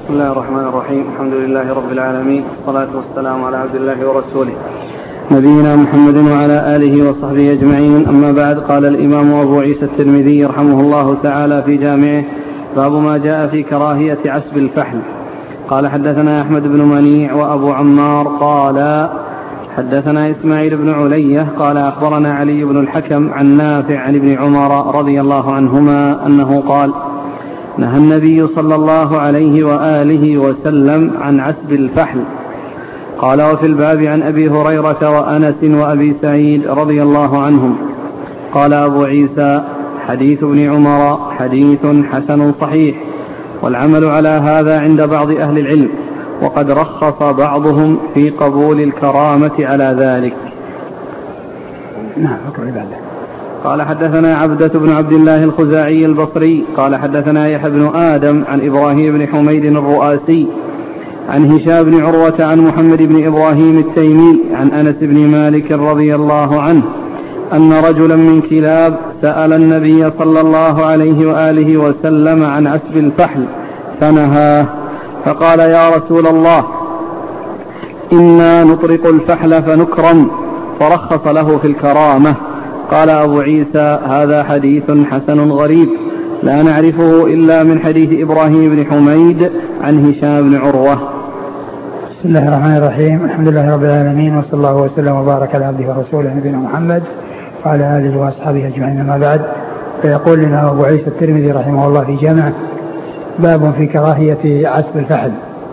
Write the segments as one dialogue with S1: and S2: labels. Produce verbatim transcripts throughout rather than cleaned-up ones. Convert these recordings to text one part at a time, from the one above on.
S1: بسم الله الرحمن الرحيم. الحمد لله رب العالمين، والصلاة والسلام على عبد الله ورسوله نبينا محمد وعلى آله وصحبه أجمعين. أما بعد، قال الإمام أبو عيسى الترمذي رحمه الله تعالى في جامعه: باب ما جاء في كراهية عسب الفحل. قال حدثنا أحمد بن منيع وأبو عمار قال حدثنا إسماعيل بن علية قال أخبرنا علي بن الحكم عن نافع عن ابن عمر رضي الله عنهما أنه قال: نهى النبي صلى الله عليه وآله وسلم عن عسب الفحل. قال: وفي الباب عن أبي هريرة وأنس وأبي سعيد رضي الله عنهم. قال أبو عيسى: حديث ابن عمر حديث حسن صحيح، والعمل على هذا عند بعض أهل العلم، وقد رخص بعضهم في قبول الكرامة على ذلك.
S2: نعم.
S1: قال حدثنا عبدة بن عبد الله الخزاعي البصري قال حدثنا يحيى بن آدم عن إبراهيم بن حميد الرؤاسي عن هشام بن عروة عن محمد بن إبراهيم التيمي عن أنس بن مالك رضي الله عنه أن رجلا من كلاب سأل النبي صلى الله عليه وآله وسلم عن عسب الفحل فنهاه، فقال: يا رسول الله، إنا نطرق الفحل فنكرم، فرخص له في الكرامة. قال أبو عيسى: هذا حديث حسن غريب، لا نعرفه إلا من حديث إبراهيم بن حميد عن هشام بن عروة.
S2: بسم الله الرحمن الرحيم. الحمد لله رب العالمين، وصلى الله وسلم وبارك على عبده ورسوله نبينا محمد وعلى آله وأصحابه أجمعين. ما بعد، فيقول لنا أبو عيسى الترمذي رحمه الله في جامعه: باب في كراهية عسب الفحل.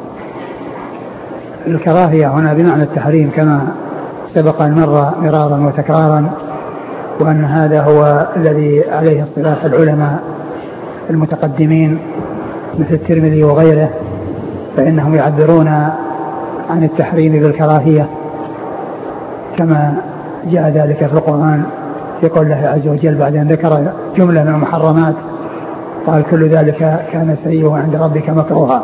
S2: الكراهية هنا بمعنى التحريم كما سبق أن مر مرارا وتكرارا، وأن هذا هو الذي عليه اصطلاح العلماء المتقدمين مثل الترمذي وغيره، فإنهم يعبرون عن التحريم بالكراهية كما جاء ذلك في القرآن في قول الله عز وجل بعد أن ذكر جملة من المحرمات قال: كل ذلك كان سيئا عند ربك مكروها.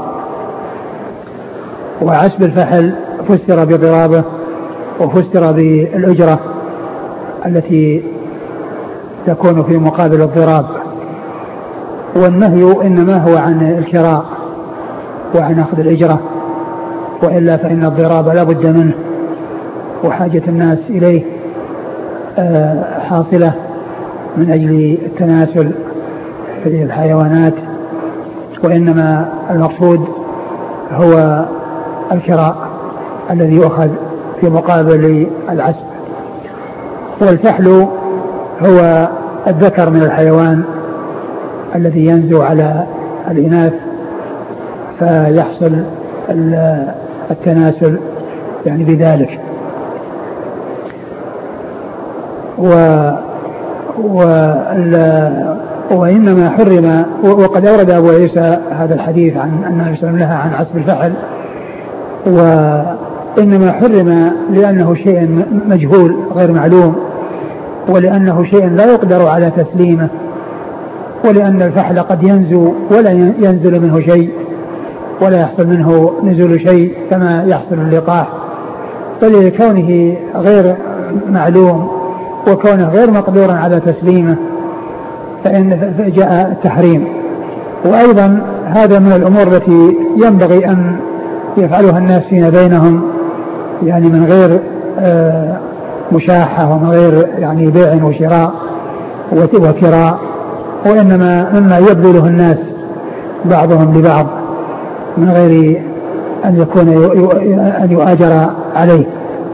S2: وعسب الفحل فسر بضرابه وفسر بالأجرة التي تكون في مقابل الضراب، والنهي إنما هو عن الكراء وعن أخذ الأجرة، وإلا فإن الضراب لا بد منه وحاجة الناس إليه حاصلة من أجل التناسل في الحيوانات، وإنما المقصود هو الكراء الذي يؤخذ في مقابل العسب. والفحل هو الذكر من الحيوان الذي ينزو على الإناث فيحصل التناسل يعني بذلك. و وإنما حرم، وقد أورد أبو عيسى هذا الحديث عن أن النبي صلى الله عليه وسلم نهى عن عسب الفحل، وإنما حرم لأنه شيء مجهول غير معلوم، ولأنه شيء لا يقدر على تسليمه، ولأن الفحل قد ينزو ولا ينزل منه شيء ولا يحصل منه نزول شيء كما يحصل اللقاح، فلكونه غير معلوم وكونه غير مقدور على تسليمه فإن جاء التحريم. وأيضا هذا من الأمور التي ينبغي أن يفعلها الناس فيما بينهم، يعني من غير آه مشاحة ومن غير يعني بيع وشراء وكراء، وإنما مما يبذله الناس بعضهم لبعض من غير أن يكون أن يؤاجر عليه.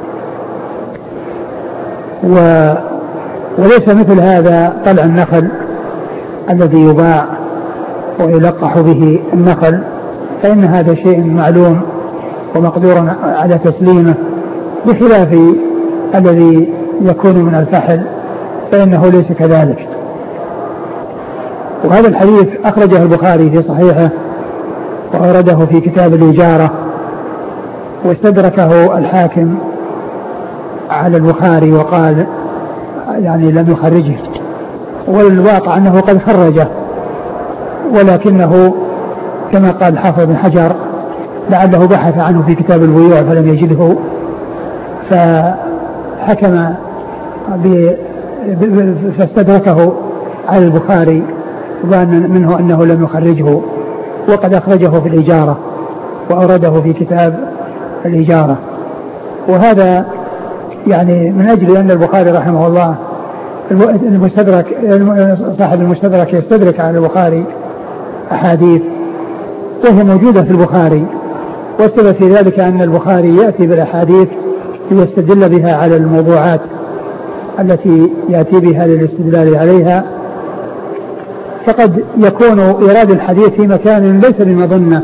S2: و وليس مثل هذا طلع النخل الذي يباع ويلقح به النخل، فإن هذا شيء معلوم ومقدور على تسليمه، بخلاف الذي يكون من الفحل فإنه ليس كذلك. وهذا الحديث أخرجه البخاري في صحيحه وأورده في كتاب الإجارة، واستدركه الحاكم على البخاري وقال يعني لم يخرجه، والواقع أنه قد خرجه، ولكنه كما قال حافظ بن حجر لعله بحث عنه في كتاب البيوع فلم يجده، فحكم فاستدركه على البخاري وظن منه أنه لم يخرجه، وقد أخرجه في الإجارة وأورده في كتاب الإجارة. وهذا يعني من أجل أن البخاري رحمه الله المستدرك صاحب المستدرك يستدرك على البخاري أحاديث وهي موجودة في البخاري، والسبب في ذلك أن البخاري يأتي بالأحاديث ليستدل بها على الموضوعات التي يأتي بها للاستدلال عليها، فقد يكون إيراد الحديث في مكان ليس بمظنة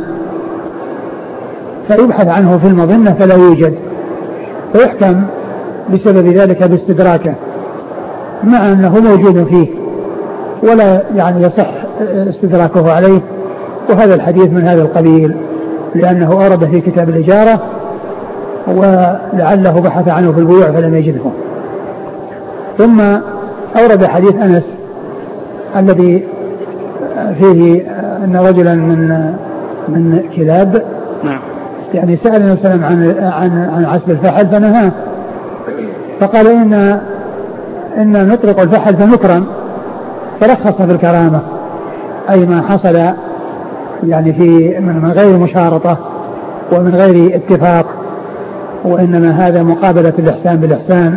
S2: فيبحث عنه في المظنة فلا يوجد، فيحكم بسبب ذلك باستدراكه مع أنه موجود فيه ولا يعني يصح استدراكه عليه. وهذا الحديث من هذا القبيل لأنه أورد في كتاب الإجارة ولعله بحث عنه في البيوع فلم يجده. ثم أورد حديث أنس الذي فيه أن رجلا من من كلاب
S1: نعم
S2: يعني سأل النبي صلى الله عليه وسلم عن عن عن عسب الفحل فنهاه، فقال إن إن نطلق الفحل فنكرم، فرخص في الكرامة أي ما حصل يعني في من غير مشارطة ومن غير اتفاق، وإنما هذا مقابلة الإحسان بالإحسان،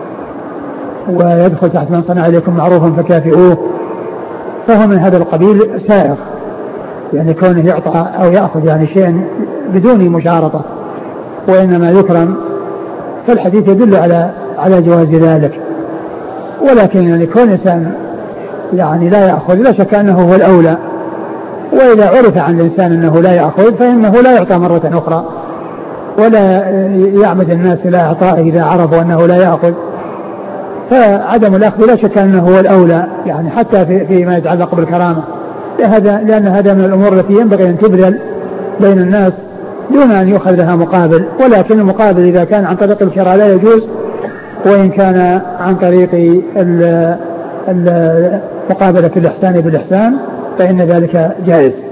S2: ويدخل تحت من صنع إليكم معروفا فكافئوه، فهو من هذا القبيل سائغ يعني كونه يعطى أو يأخذ يعني شيء بدون مشارطة وإنما يكرم، فالحديث يدل على على جواز ذلك. ولكن يعني كون إنسان يعني لا يأخذ لا شك أنه هو الأولى، وإذا عرف عن الإنسان أنه لا يأخذ فإنه لا يعطى مرة أخرى، ولا يعمد الناس إلى إعطائه إذا عرفوا أنه لا يأخذ، فعدم الأخذ لا شك أنه هو الأولى يعني حتى في فيما يتعلق بالكرامة، لهذا لأن هذا من الأمور التي ينبغي أن تبذل بين الناس دون أن يؤخذ لها مقابل، ولكن المقابل إذا كان عن طريق الشراء لا يجوز، وإن كان عن طريق مقابلة الإحسان بالإحسان فإن ذلك جائز.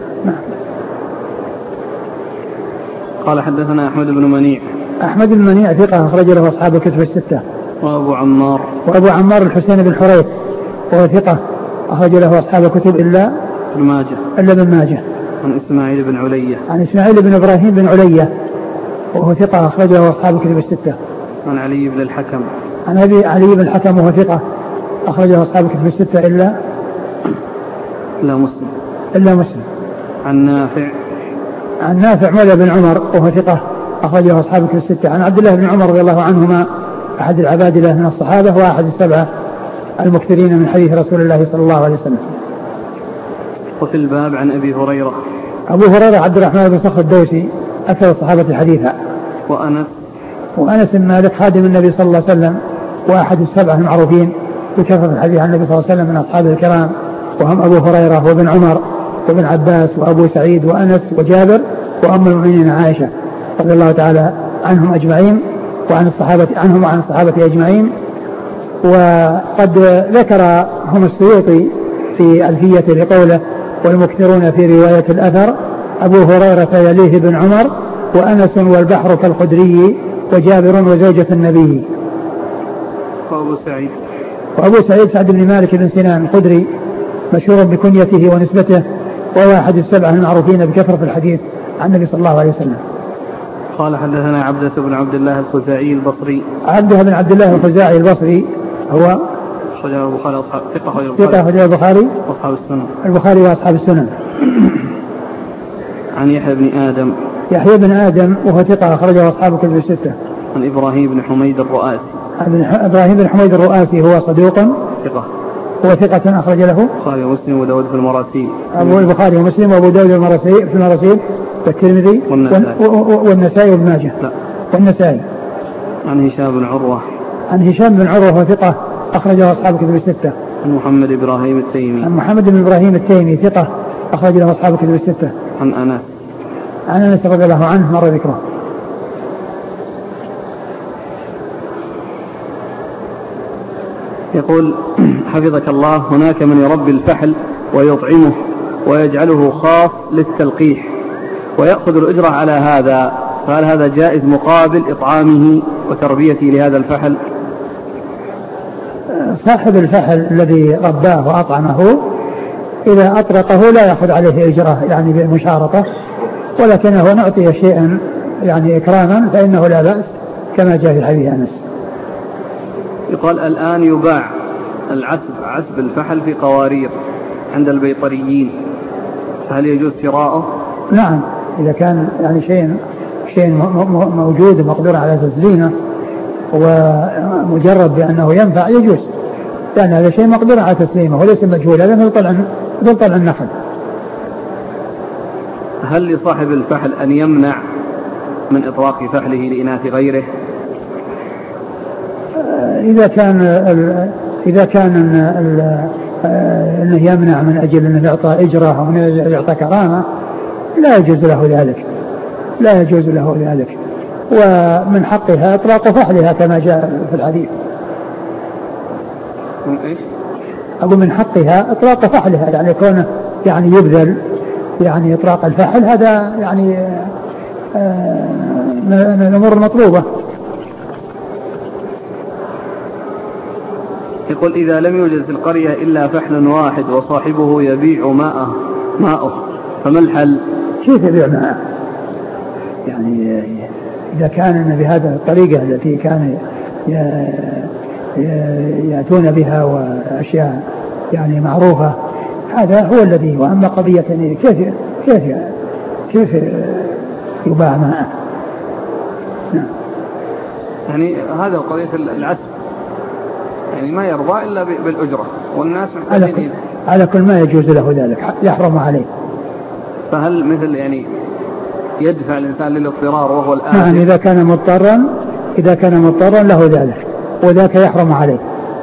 S1: قال حدثنا أحمد بن منيع.
S2: أحمد بن منيع ثقة أخرج له أصحاب الكتب الستة.
S1: وأبو عمار.
S2: وأبو عمار الحسين بن حريث وهو ثقة أخرج له أصحاب الكتب إلا
S1: ابن ماجه.
S2: إلا ابن ماجه.
S1: عن إسماعيل بن علية.
S2: عن إسماعيل بن إبراهيم بن علية وهو ثقة أخرج له أصحاب الكتب الستة.
S1: عن علي بن الحكم.
S2: عن أبي علي بن الحكم وهو ثقة أخرج له أصحاب الكتب الستة إلا
S1: إلا مسلم.
S2: إلا مسلم.
S1: عن نافع.
S2: عن نافع مولى بن عمر وهو ثقة أخرج له أصحاب الكتب الستة. عن عبد الله بن عمر رضي الله عنهما أحد العبادلة من الصحابة وأحد السبعة المكثرين من حديث رسول الله صلى الله عليه وسلم.
S1: وفي الباب عن أبي هريرة.
S2: أبو هريرة عبد الرحمن بن صخر الدوسي أكثر الصحابة حديثا.
S1: وأنس.
S2: وأنس بن مالك خادم النبي صلى الله عليه وسلم وأحد السبعة المعروفين بكثرة الحديث عن النبي صلى الله عليه وسلم من أصحابه الكرام، وهم أبو هريرة وابن عمر وابن عباس وأبو سعيد وأنس وجابر وأم المؤمنين عائشة رضي الله تعالى عنهم أجمعين وعن الصحابة عنهم وعن الصحابة أجمعين. وقد ذكرهم السيوطي في ألفية لقوله والمكثرون في رواية الأثر أبو هريرة يليه بن عمر وأنس والبحر كالخدري وجابر وزوجة النبي.
S1: وأبو سعيد.
S2: وأبو سعيد سعد بن مالك بن سنان الخدري مشهور بكنيته ونسبته وهو أحد السبعة المعروفين بكثرة الحديث عن النبي صلى الله عليه وسلم.
S1: قال حدثنا عبدة بن عبد الله الخزاعي البصري.
S2: عبدة بن عبد الله الخزاعي البصري هو
S1: أخرجه البخاري أصحاب ثقة
S2: ثقة أخرجه البخاري
S1: وأصحاب السنن.
S2: البخاري وأصحاب السنن.
S1: عن يحيى بن آدم.
S2: يحيى بن آدم وهو ثقة أخرجه أصحاب الكتب الستة.
S1: عن إبراهيم بن حميد الرؤاسي.
S2: عن إبراهيم بن حميد الرؤاسي هو صدوق
S1: ثقة.
S2: هو ثقة أخرج له
S1: البخاري ومسلم وداود في المراسيل.
S2: أبو البخاري ومسلم وأبو داود في المراسيل والترمذي والنسائي وابن ماجه.
S1: لا.
S2: والنسائي.
S1: عن هشام بن عروة.
S2: عن هشام بن عروة هو ثقة أخرجه أصحاب الكتب الستة.
S1: عن محمد إبراهيم التيمي.
S2: عن محمد بن إبراهيم التيمي ثقة أخرج له أصحاب الكتب الستة.
S1: عن أنس.
S2: عن أنس رضي الله عنه مر ذكره.
S1: يقول حفظك الله هناك من يربي الفحل ويطعمه ويجعله خاص للتلقيح ويأخذ الأجرة على هذا، فهل هذا جائز مقابل إطعامه وتربيته لهذا الفحل؟
S2: صاحب الفحل الذي رباه وأطعمه إذا أطرقه لا يأخذ عليه إجرة يعني بمشارطة، ولكنه نعطي شيئا يعني إكراما فإنه لا بأس كما جاء في حديث أنس.
S1: يقال الآن يباع العسب عسب الفحل في قوارير عند البيطريين، هل يجوز شراؤه؟
S2: نعم، إذا كان يعني شيء شيء موجود ومقدور على تسليمه ومجرد بأنه ينفع يجوز، لأن هذا شيء مقدور على تسليمه وليس مجهول، هذا مثل طلع مثل طلع النخل.
S1: هل لصاحب الفحل أن يمنع من إطلاق فحله لإناث غيره؟
S2: إذا كان إذا كان أنه يمنع من أجل أنه يعطى إجرة أو أنه يعطى كرامة لا يجوز له ذلك، لا يجوز له ذلك، ومن حقها إطلاق فحلها كما جاء في الحديث. أقول من حقها إطلاق فحلها، يعني كونه يعني يبذل يعني إطلاق الفحل هذا يعني من الأمور المطلوبة.
S1: يقول إذا لم يوجد في القرية إلا فحل واحد وصاحبه يبيع ماءه ماءه فما الحل؟
S2: كيف يبيع ماءه؟ يعني إذا كان بهذا الطريقة التي كان يأتون بها وأشياء يعني معروفة هذا هو الذي، وأما قضية يعني كيف كيف كيف يباع ماءه؟ نعم.
S1: يعني هذا قضية العسب يعني ما يرضى إلا بالأجرة والناس محتاجين
S2: على كل ما يجوز له ذلك يحرم عليه.
S1: فهل مثل يعني يدفع الإنسان للاضطرار وهو الآن؟
S2: نعم، إذا كان مضطرا إذا كان مضطرا له ذلك وذاك يحرم عليه.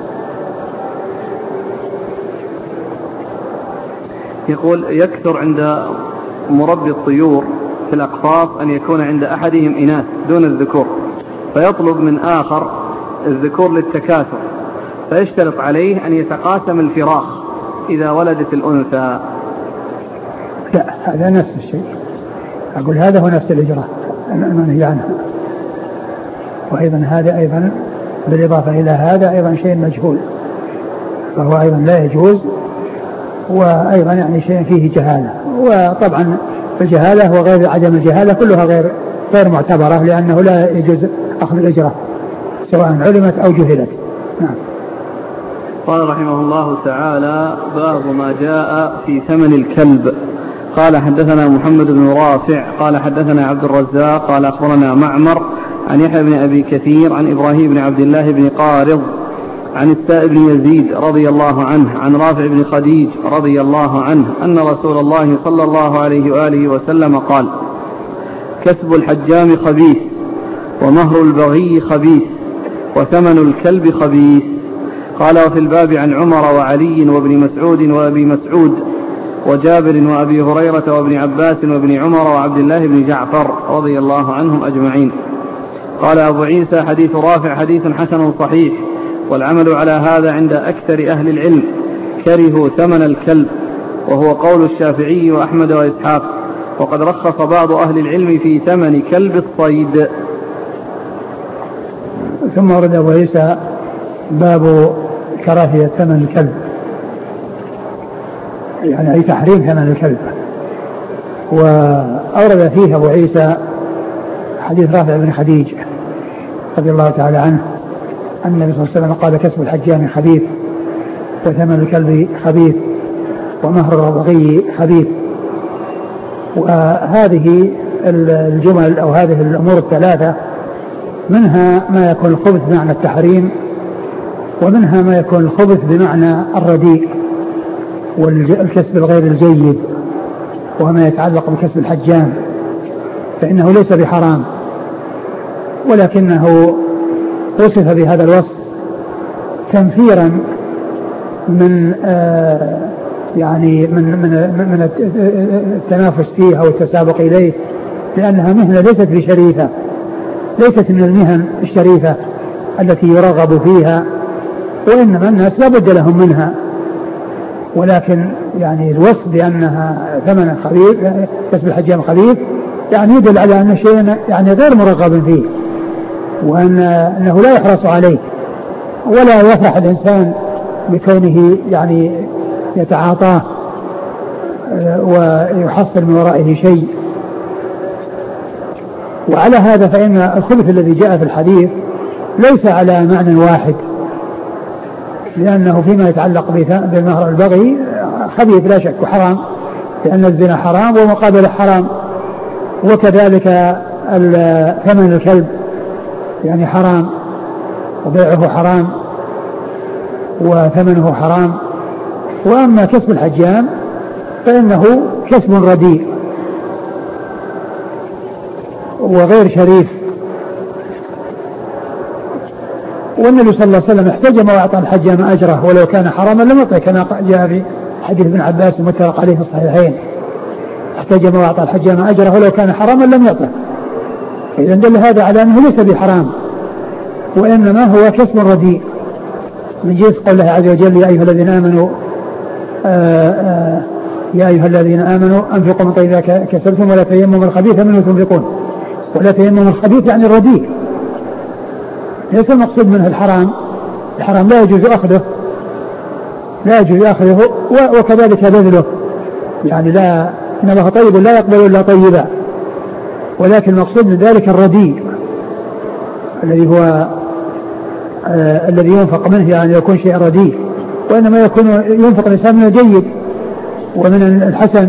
S1: يقول يكثر عند مربي الطيور في الأقفاص أن يكون عند أحدهم إناث دون الذكور، فيطلب من آخر الذكور للتكاثر، فيشترط عليه أن يتقاسم الفراخ إذا ولدت الأنثى.
S2: لا، هذا نفس الشيء، أقول هذا هو نفس الإجراء المنهي عنها. وأيضا هذا أيضا بالإضافة إلى هذا أيضا شيء مجهول، فهو أيضا لا يجوز، وأيضا يعني شيء فيه جهالة. وطبعا الجهالة وغير عدم الجهالة كلها غير غير معتبرة، لأنه لا يجوز أخذ الإجراء سواء علمت أو جهلت. نعم.
S1: قال رحمه الله تعالى: باب ما جاء في ثمن الكلب. قال حدثنا محمد بن رافع قال حدثنا عبد الرزاق قال أخبرنا معمر عن يحيى بن أبي كثير عن إبراهيم بن عبد الله بن قارض عن السائب بن يزيد رضي الله عنه عن رافع بن خديج رضي الله عنه أن رسول الله صلى الله عليه وآله وسلم قال: كسب الحجام خبيث، ومهر البغي خبيث، وثمن الكلب خبيث. قال: وفي الباب عن عمر وعلي وابن مسعود وأبي مسعود وجابر وأبي هريرة وابن عباس وابن عمر وعبد الله بن جعفر رضي الله عنهم أجمعين. قال أبو عيسى: حديث رافع حديث حسن صحيح، والعمل على هذا عند أكثر أهل العلم، كرهوا ثمن الكلب، وهو قول الشافعي وأحمد وإسحاق، وقد رخص بعض أهل العلم في ثمن كلب الصيد.
S2: ثم ورد أبو عيسى باب كراهية ثمن الكلب، يعني أي تحريم ثمن الكلب. وأورد فيه أبو عيسى حديث رافع بن خديج رضي الله تعالى عنه أن النبي صلى الله عليه وسلم قال: كسب الحجام خبيث، وثمن الكلب خبيث، ومهر البغي خبيث. وهذه الجمل أو هذه الأمور الثلاثة منها ما يكون الخبث بمعنى التحريم، ومنها ما يكون الخبث بمعنى الرديء والكسب الغير الجيد، وما يتعلق بكسب الحجام فإنه ليس بحرام، ولكنه وصف بهذا الوصف تنفيرا من آه يعني من من من التنافس فيه أو التسابق إليه، لأنها مهنة ليست بشريفة، ليست من المهن الشريفة التي يرغب فيها، وإنما الناس لا بد لهم منها. ولكن يعني الوصف بأنها ثمن خبيث، كسب الحجام خبيث، يعني يدل على أن شيء يعني غير مرغب فيه، وأن أنه لا يحرص عليه، ولا يفرح الإنسان بكونه يعني يتعاطاه ويحصل من ورائه شيء، وعلى هذا فإن الخبث الذي جاء في الحديث ليس على معنى واحد، لأنه فيما يتعلق بمهر البغي خبيث لا شك وحرام، لأن الزنا حرام ومقابله حرام، وكذلك ثمن الكلب يعني حرام وبيعه حرام وثمنه حرام. وأما كسب الحجام فإنه كسب رديء وغير شريف. والنبي صلى الله عليه وسلم احتجم وأعطى الحجام أجره ولو كان حراما لم يعطه، كما جاء في حديث ابن عباس المتفق عليه في الصحيحين، احتجم وأعطى الحجام أجره ولو كان حراما لم يعطه. إذن دل هذا على أنه ليس بحرام وإنما هو كسب رديء، من جنس قول الله عز وجل يا أيها الذين آمنوا آآ آآ يا أيها الذين آمنوا أنفقوا من طيبات كسبتم ولا تيمموا الخبيث منه تنفقون. ولا تيمموا الخبيث يعني الرديء، ليس المقصود منه الحرام، الحرام لا يجوز أخذه لا يجوز أخذه وكذلك بذله، يعني لا إن الله طيب لا يقبل إلا طيبا، ولكن المقصود من ذلك الرديء الذي هو آه الذي ينفق منه، يعني يكون شيء رديء، وإنما يكون ينفق الإنسان من الجيد ومن الحسن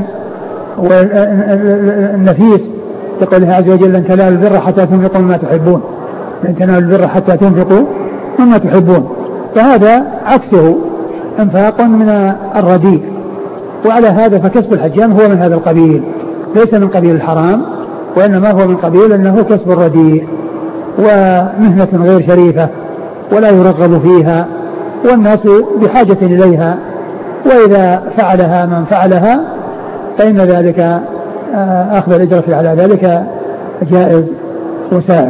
S2: والنفيس، يقول الله عز وجل لن تنالوا البر حتى تنفقوا مما تحبون، لن تنالوا البر حتى تنفقوا مما تحبون، فهذا عكسه انفاق من الرديء. وعلى هذا فكسب الحجام هو من هذا القبيل، ليس من قبيل الحرام وإنما هو من قبيل أنه كسب الرديء ومهنة غير شريفة ولا يرغب فيها والناس بحاجة إليها، وإذا فعلها من فعلها فإن ذلك أخذ الأجرة على ذلك جائز وسائر.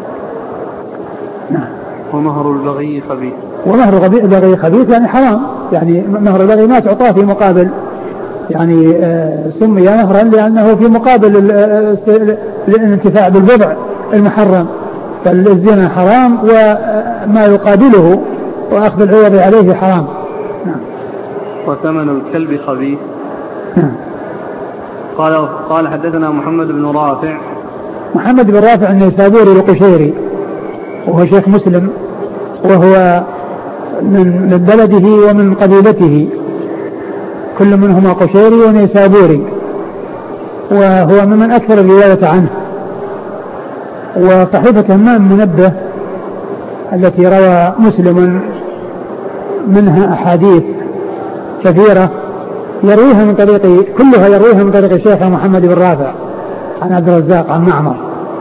S1: نعم. ومهر البغي خبيث.
S2: ومهر البغي خبيث يعني حرام، يعني مهر البغي ما تعطاه في مقابل، يعني سمي مهرا لأنه في مقابل الانتفاع بالبضع المحرم، فالزنا حرام وما يقابله وأخذ العوض عليه حرام.
S1: نعم. وثمن الكلب خبيث.
S2: نعم.
S1: قال قال حدثنا محمد بن رافع.
S2: محمد بن رافع النيسابوري القشيري وهو شيخ مسلم، وهو من من بلده ومن قبيلته، كل منهما قشيري ونيسابوري، وهو ممن أكثر الرواية عنه. وصحيفة همام منبه التي روى مسلم منها أحاديث كثيرة يرويها من طريق كلها يرويها من طريق الشيخ محمد بن رافع عن عبد الرزاق عن معمر،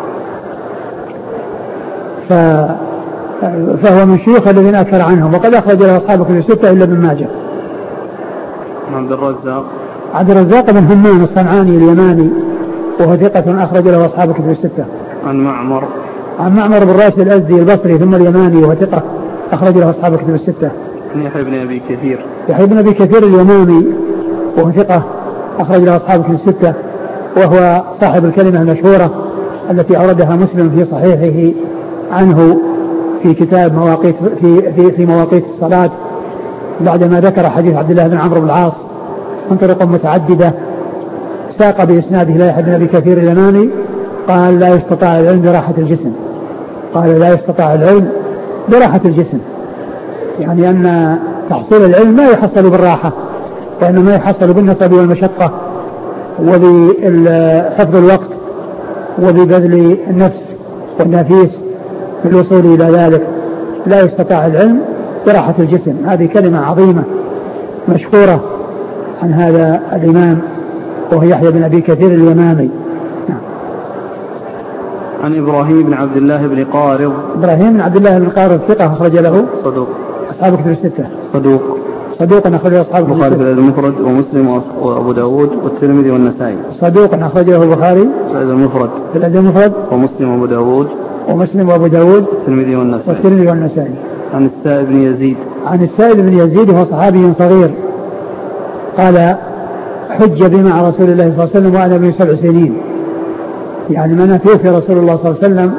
S2: ف... فهو من شيوخ الذين أكثر عنهم، وقد أخرج له أصحاب كتب الستة إلا ابن ماجه.
S1: عبد الرزاق
S2: عبد الرزاق بن همام الصنعاني اليماني وهو ثقة أخرج له أصحاب كتب الستة.
S1: عن معمر
S2: عن معمر بن راشد الأزدي البصري ثم اليماني وهو ثقة أخرج له أصحاب كتب الستة.
S1: عن يحيى بن أبي كثير
S2: يحيى بن أبي كثير اليماني وهو ثقة أخرج له أصحاب كتب الستة، وهو صاحب الكلمة المشهورة التي أوردها مسلم في صحيحه عنه في كتاب مواقيت في في, في مواقيت الصلاة، بعدما ذكر حديث عبد الله بن عمرو بن العاص من طرق متعددة ساق بإسناده لا يحيى بن أبي كثير اليماني قال لا يستطاع العلم براحة الجسم، قال لا يستطاع العلم براحة الجسم، يعني أن تحصيل العلم ما يحصل بالراحة وإنما يحصل بالنصب والمشقة وبحفظ الوقت وببذل النفس والنفيس في الوصول إلى ذلك. لا يستطاع العلم براحة الجسم، هذه كلمة عظيمة مشهورة عن هذا الإمام وهو يحيى بن أبي كثير اليمامي.
S1: عن إبراهيم بن عبد الله بن قارض.
S2: إبراهيم بن عبد الله بن قارض ثقة أخرج له
S1: صدوق
S2: أصحاب كتب الستة.
S1: صدوق
S2: صدوق أخرج له أصحاب كتب الستة.
S1: البخاري في المفرد ومسلم وأبو داود والترمذي والنسائي.
S2: صدوق أخرج له البخاري
S1: في المفرد
S2: في المفرد
S1: ومسلم وأبو داود
S2: ومسلم وأبو داود
S1: والترمذي والنسائي.
S2: والترمذي والنسائي.
S1: عن السائب بن يزيد.
S2: عن السائب بن يزيد وهو صحابي صغير قال حج بي مع رسول الله صلى الله عليه وسلم وأنا ابن سبع سنين، يعني من توفي رسول الله صلى الله عليه وسلم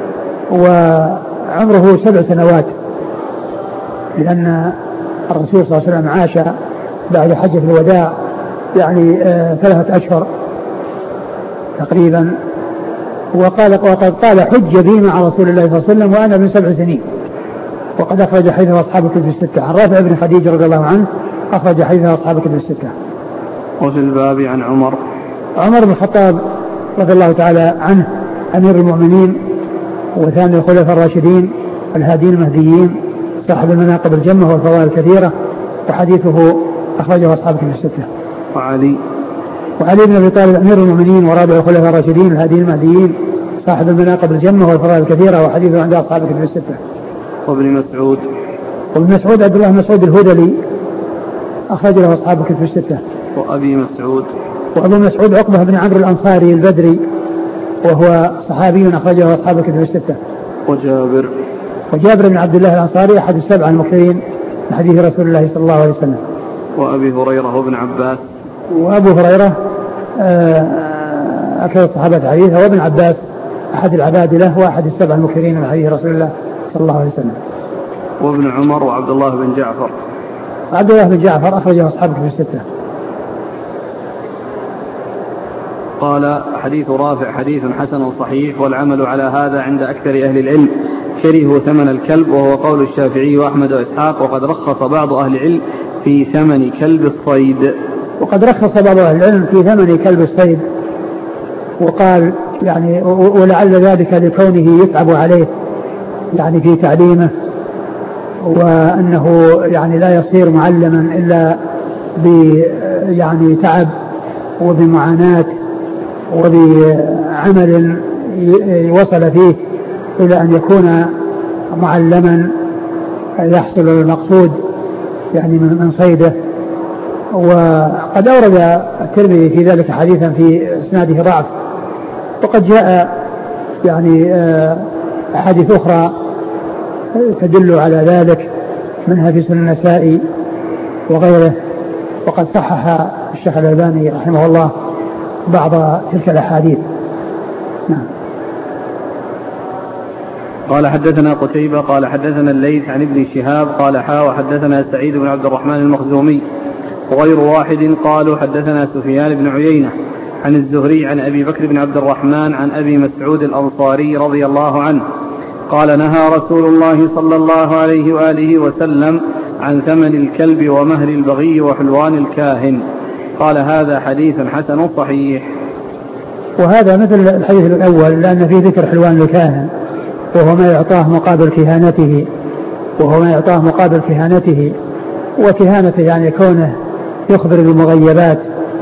S2: وعمره سبع سنوات، لأن الرسول صلى الله عليه وسلم عاش بعد حجة الوداع يعني آه ثلاثة أشهر تقريبا، وقال وقد قال حج بي مع رسول الله صلى الله عليه وسلم وأنا ابن سبع سنين. وقد أخرج حديثه أصحاب الكتب الستة. عن رافع بن خديج رضي الله عنه أخرج حديثه أصحاب الكتب الستة.
S1: وفي الباب عن عمر
S2: عمر بن الخطاب رضي الله تعالى عنه أمير المؤمنين وثاني الخلفاء الراشدين الهادين المهديين صاحب المناقب الجمة والفضائل الكثيرة، وحديثه أخرجه أصحاب الكتب الستة.
S1: وعلي
S2: وعلي بن أبي طالب أمير المؤمنين ورابع الخلفاء الراشدين الهادين المهديين صاحب المناقب الجمة والفضائل الكثيرة، وحديثه عند أصحاب الكتب الستة.
S1: وابن مسعود
S2: وابن مسعود عبد الله مسعود الهذلي أخرج له أصحاب الكتب الستة.
S1: وأبي مسعود
S2: وأبو مسعود عقبة بن عمرو الأنصاري البدري وهو صحابي أخرجه أصحاب الكتب الستة.
S1: وجابر
S2: وجابر بن عبد الله الأنصاري أحد السبعة المكثرين من حديث رسول الله صلى الله عليه وسلم.
S1: وأبي هريرة وابن عباس.
S2: وأبو هريرة أكثر الصحابة حديثا، وابن عباس أحد العبادلة وأحد السبعة المكثرين من حديث رسول الله صلى الله عليه وسلم.
S1: وابن عمر وعبد الله بن جعفر.
S2: عبد الله بن جعفر أخرجه أصحاب الكتب الستة.
S1: قال حديث رافع حديث حسن صحيح، والعمل على هذا عند أكثر أهل العلم، كرهوا ثمن الكلب وهو قول الشافعي وأحمد وإسحاق، وقد رخص بعض أهل العلم في ثمن كلب الصيد.
S2: وقد رخص بعض أهل العلم في ثمن كلب الصيد، وقال يعني ولعل ذلك لكونه يتعب عليه يعني في تعليمه، وأنه يعني لا يصير معلما إلا ب يعني تعب وبمعاناة وبعمل وصل فيه إلى أن يكون معلما يحصل المقصود يعني من صيده. وقد أورد الترمذي في ذلك حديثا في إسناده ضعف، وقد جاء يعني أحاديث أخرى تدل على ذلك منها في سنن النسائي وغيره، وقد صحح الشيخ الألباني رحمه الله بعض تلك الأحاديث. نعم.
S1: قال حدثنا قتيبة قال حدثنا الليث عن ابن شهاب قال حا وحدثنا سعيد بن عبد الرحمن المخزومي وغير واحد قالوا حدثنا سفيان بن عيينة عن الزهري عن أبي بكر بن عبد الرحمن عن أبي مسعود الأنصاري رضي الله عنه قال نهى رسول الله صلى الله عليه وآله وسلم عن ثمن الكلب ومهر البغي وحلوان الكاهن. قال هذا حديث حسن صحيح.
S2: وهذا مثل الحديث الأول، لأن فيه ذكر حلوان الكاهن وهو ما يعطاه مقابل كهانته وهو ما يعطاه مقابل كهانته وكهانته يعني كونه يخبر بالمغيبات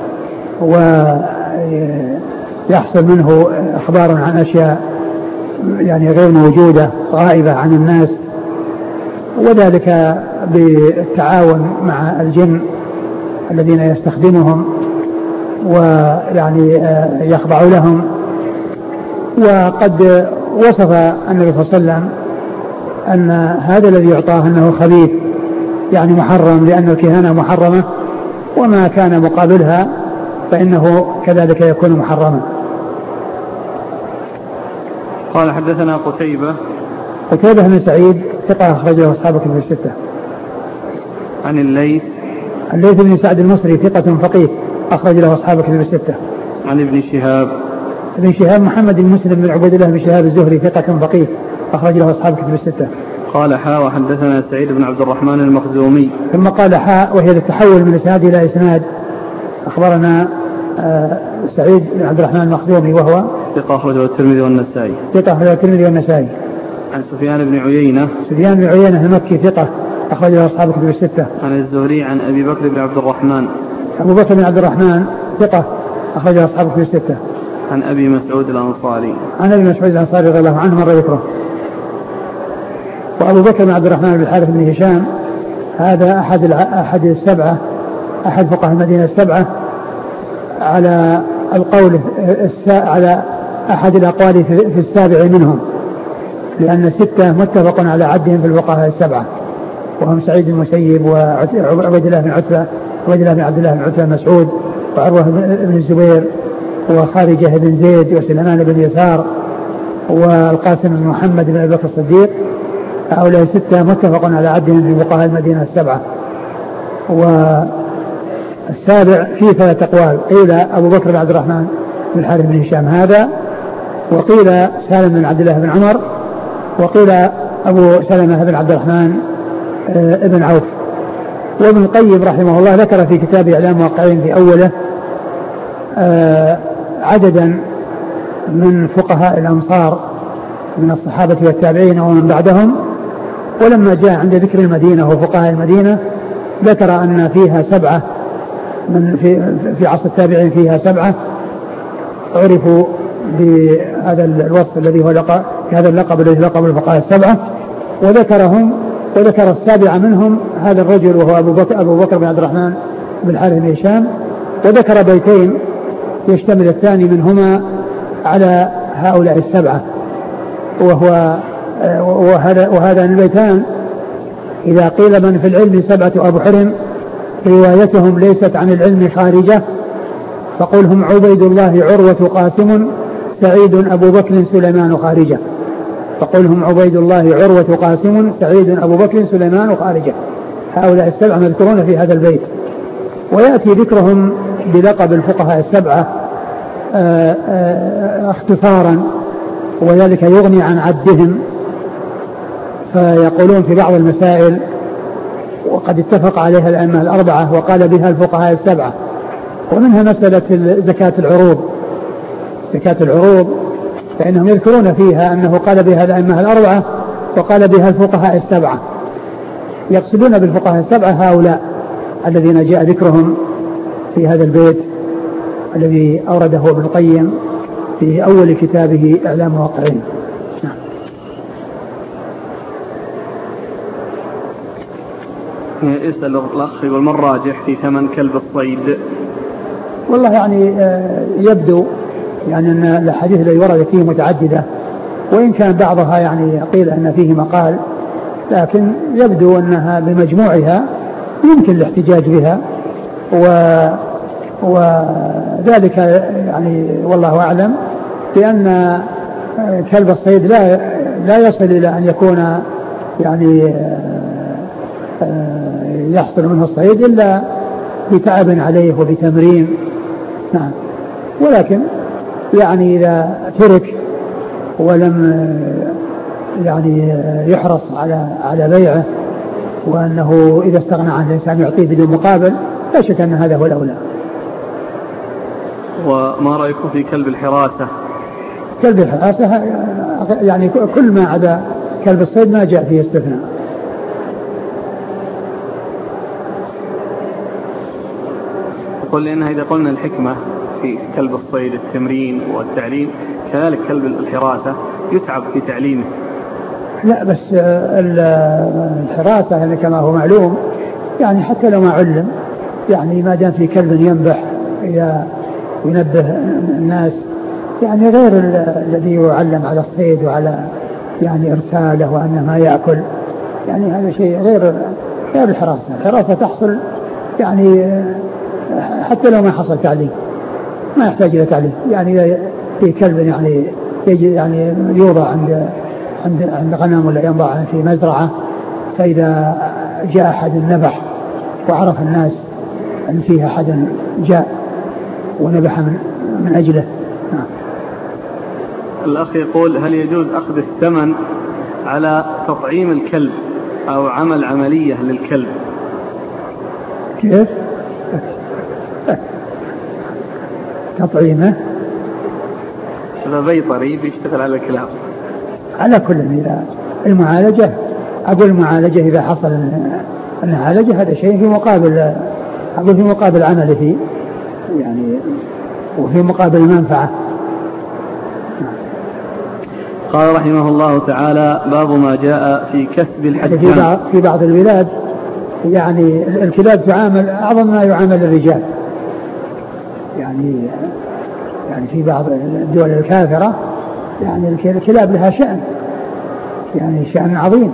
S2: ويحصل منه أخبار عن أشياء يعني غير موجودة غائبة عن الناس، وذلك بالتعاون مع الجن الذين يستخدمهم ويعني يخضع لهم. وقد وصف النبي صلى الله عليه وسلم أن هذا الذي يعطاه أنه خبيث يعني محرم، لأن الكهانة محرمة وما كان مقابلها فإنه كذلك يكون محرما.
S1: قال حدثنا قتيبة
S2: قتيبة بن سعيد ثقة أخرجه أصحاب الكتب الستة.
S1: عن الليث
S2: الليث بن سعد المصري ثقة فقيه أخرج له أصحاب الكتب الستة.
S1: عن ابن شهاب
S2: ابن شهاب محمد بن مسلم بن عبيد الله بن شهاب الزهري ثقة فقيه أخرج له أصحاب الكتب الستة.
S1: قال حاء وحدثنا سعيد بن عبد الرحمن المخزومي.
S2: ثم قال حاء وهي للتحول من إسناد إلى إسناد. أخبرنا آه سعيد بن عبد الرحمن المخزومي وهو
S1: ثقة أخرجه الترمذي والنسائي.
S2: ثقة أخرجه الترمذي والنسائي.
S1: عن سفيان بن عيينة
S2: سفيان بن عيينة المكي ثقة أخرج له أصحاب الكتب الستة.
S1: عن الزهري عن أبي بكر بن عبد الرحمن.
S2: أبو بكر بن عبد الرحمن ثقة أخرج له أصحاب الكتب الستة.
S1: عن أبي مسعود الأنصاري.
S2: عن أبي مسعود الأنصاري رضي الله عنه مرة ذكره. وأبو بكر بن عبد الرحمن بن الحارث بن هشام هذا أحد أحد السبعة أحد فقهاء المدينة السبعة على القول على أحد الأقوال في السابع منهم، لأن ستة متفق على عدهم في الفقهاء السبعة وهم سعيد بن المسيب وعبد الله بن عتبة عبد الله بن عبد الله بن عتبة مسعود وعروة بن الزبير وخارجة بن زيد وسلمان بن يسار والقاسم بن محمد بن أبي بكر الصديق. هؤلاء ستة متفق على عدهم في فقهاء المدينة السبعة. والسابع فيه ثلاث أقوال، قيل أبو بكر بن عبد الرحمن بن الحارث بن هشام هذا، وقيل سالم بن عبد الله بن عمر، وقيل أبو سلمة بن عبد الرحمن ابن عوف. وابن القيم رحمه الله ذكر في كتاب إعلام الموقعين في أوله عددا من فقهاء الأمصار من الصحابة والتابعين ومن بعدهم، ولما جاء عند ذكر المدينة وفقهاء المدينة ذكر أن فيها سبعة من في, في عصر التابعين فيها سبعة عرفوا بهذا الوصف الذي هو لقب هذا اللقب الذي لقب الفقهاء السبعة، وذكرهم وذكر السابع منهم هذا الرجل وهو أبو بكر, أبو بكر بن عبد الرحمن بن الحارث بن هشام، وذكر بيتين يشتمل الثاني منهما على هؤلاء السبعة، وهو وهذا وهذا البيتان إذا قيل من في العلم سبعة أبو حرم روايتهم ليست عن العلم خارجة فقولهم عبيد الله عروة قاسم سعيد أبو بكر سليمان خارجة، فقولهم عبيد الله عروة قاسم سعيد أبو بكر سليمان خارجة. هؤلاء السبعة مذكورون في هذا البيت، ويأتي ذكرهم بلقب الفقهاء السبعة آآ آآ اختصارا، وذلك يغني عن عدهم، فيقولون في بعض المسائل وقد اتفق عليها الأئمة الأربعة وقال بها الفقهاء السبعة، ومنها مسألة زكاة العروض. زكاة العروض فإنهم يذكرون فيها أنه قال بها الأئمة الأربعة وقال بها الفقهاء السبعة، يقصدون بالفقهاء السبعة هؤلاء الذين جاء ذكرهم في هذا البيت الذي أورده ابن القيم في أول كتابه إعلام الموقعين.
S1: يسأل الأخ يقول ما الراجح في ثمن كلب الصيد؟
S2: والله يعني يبدو يعني أن الحديث الذي ورد فيه متعددة، وإن كان بعضها يعني قيل أن فيه مقال، لكن يبدو أنها بمجموعها يمكن الاحتجاج بها، و وذلك يعني والله أعلم بأن كلب الصيد لا لا يصل إلى أن يكون يعني يحصل منه الصيد إلا بتعب عليه وبتمرين. نعم، ولكن يعني إذا ترك ولم يعني يحرص على على بيعه، وأنه إذا استغنى عنه الإنسان يعطيه بدون مقابل، لا شك أن هذا هو الأولى.
S1: وما رأيكم في كلب الحراسة؟
S2: كلب الحراسة يعني كل ما عدا كلب الصيد ما جاء فيه استثناء.
S1: يقول لأنها إذا قلنا الحكمة في كلب الصيد التمرين والتعليم، كذلك كلب الحراسة يتعب في تعليمه.
S2: لا بس الحراسة يعني كما هو معلوم يعني حتى لو ما علم، يعني ما دام في كلب ينبح إذا ينبه الناس، يعني غير الذي يعلم على الصيد وعلى يعني إرساله وأنه ما يأكل، يعني هذا شيء غير غير الحراسة. الحراسة تحصل يعني حتى لو ما حصل تعليم، ما يحتاج إلى تعليم. يعني في كلب يعني يجي يعني يوضع عند عند عند غنم ولا ينضع في مزرعة، فإذا جاء أحد نبح وعرف الناس أن فيها أحد جاء ونبح من, من أجله. نعم.
S1: الأخ يقول هل يجوز أخذ الثمن على تطعيم الكلب أو عمل عملية للكلب؟
S2: كيف؟ تطعيمه؟
S1: هذا بيطري بيشتغل على الكلاب.
S2: على كل إذا المعالجة، أقول المعالجة إذا حصل المعالجة هذا شيء في مقابل، أقول في مقابل عمله يعني، وفي مقابل المنفعة.
S1: قال رحمه الله تعالى باب ما جاء في كسب الحجام.
S2: في بعض, في بعض البلاد يعني الكلاب تعامل أعظم ما يعامل الرجال، يعني يعني في بعض الدول الكافرة يعني الكلاب لها شأن، يعني شأن عظيم.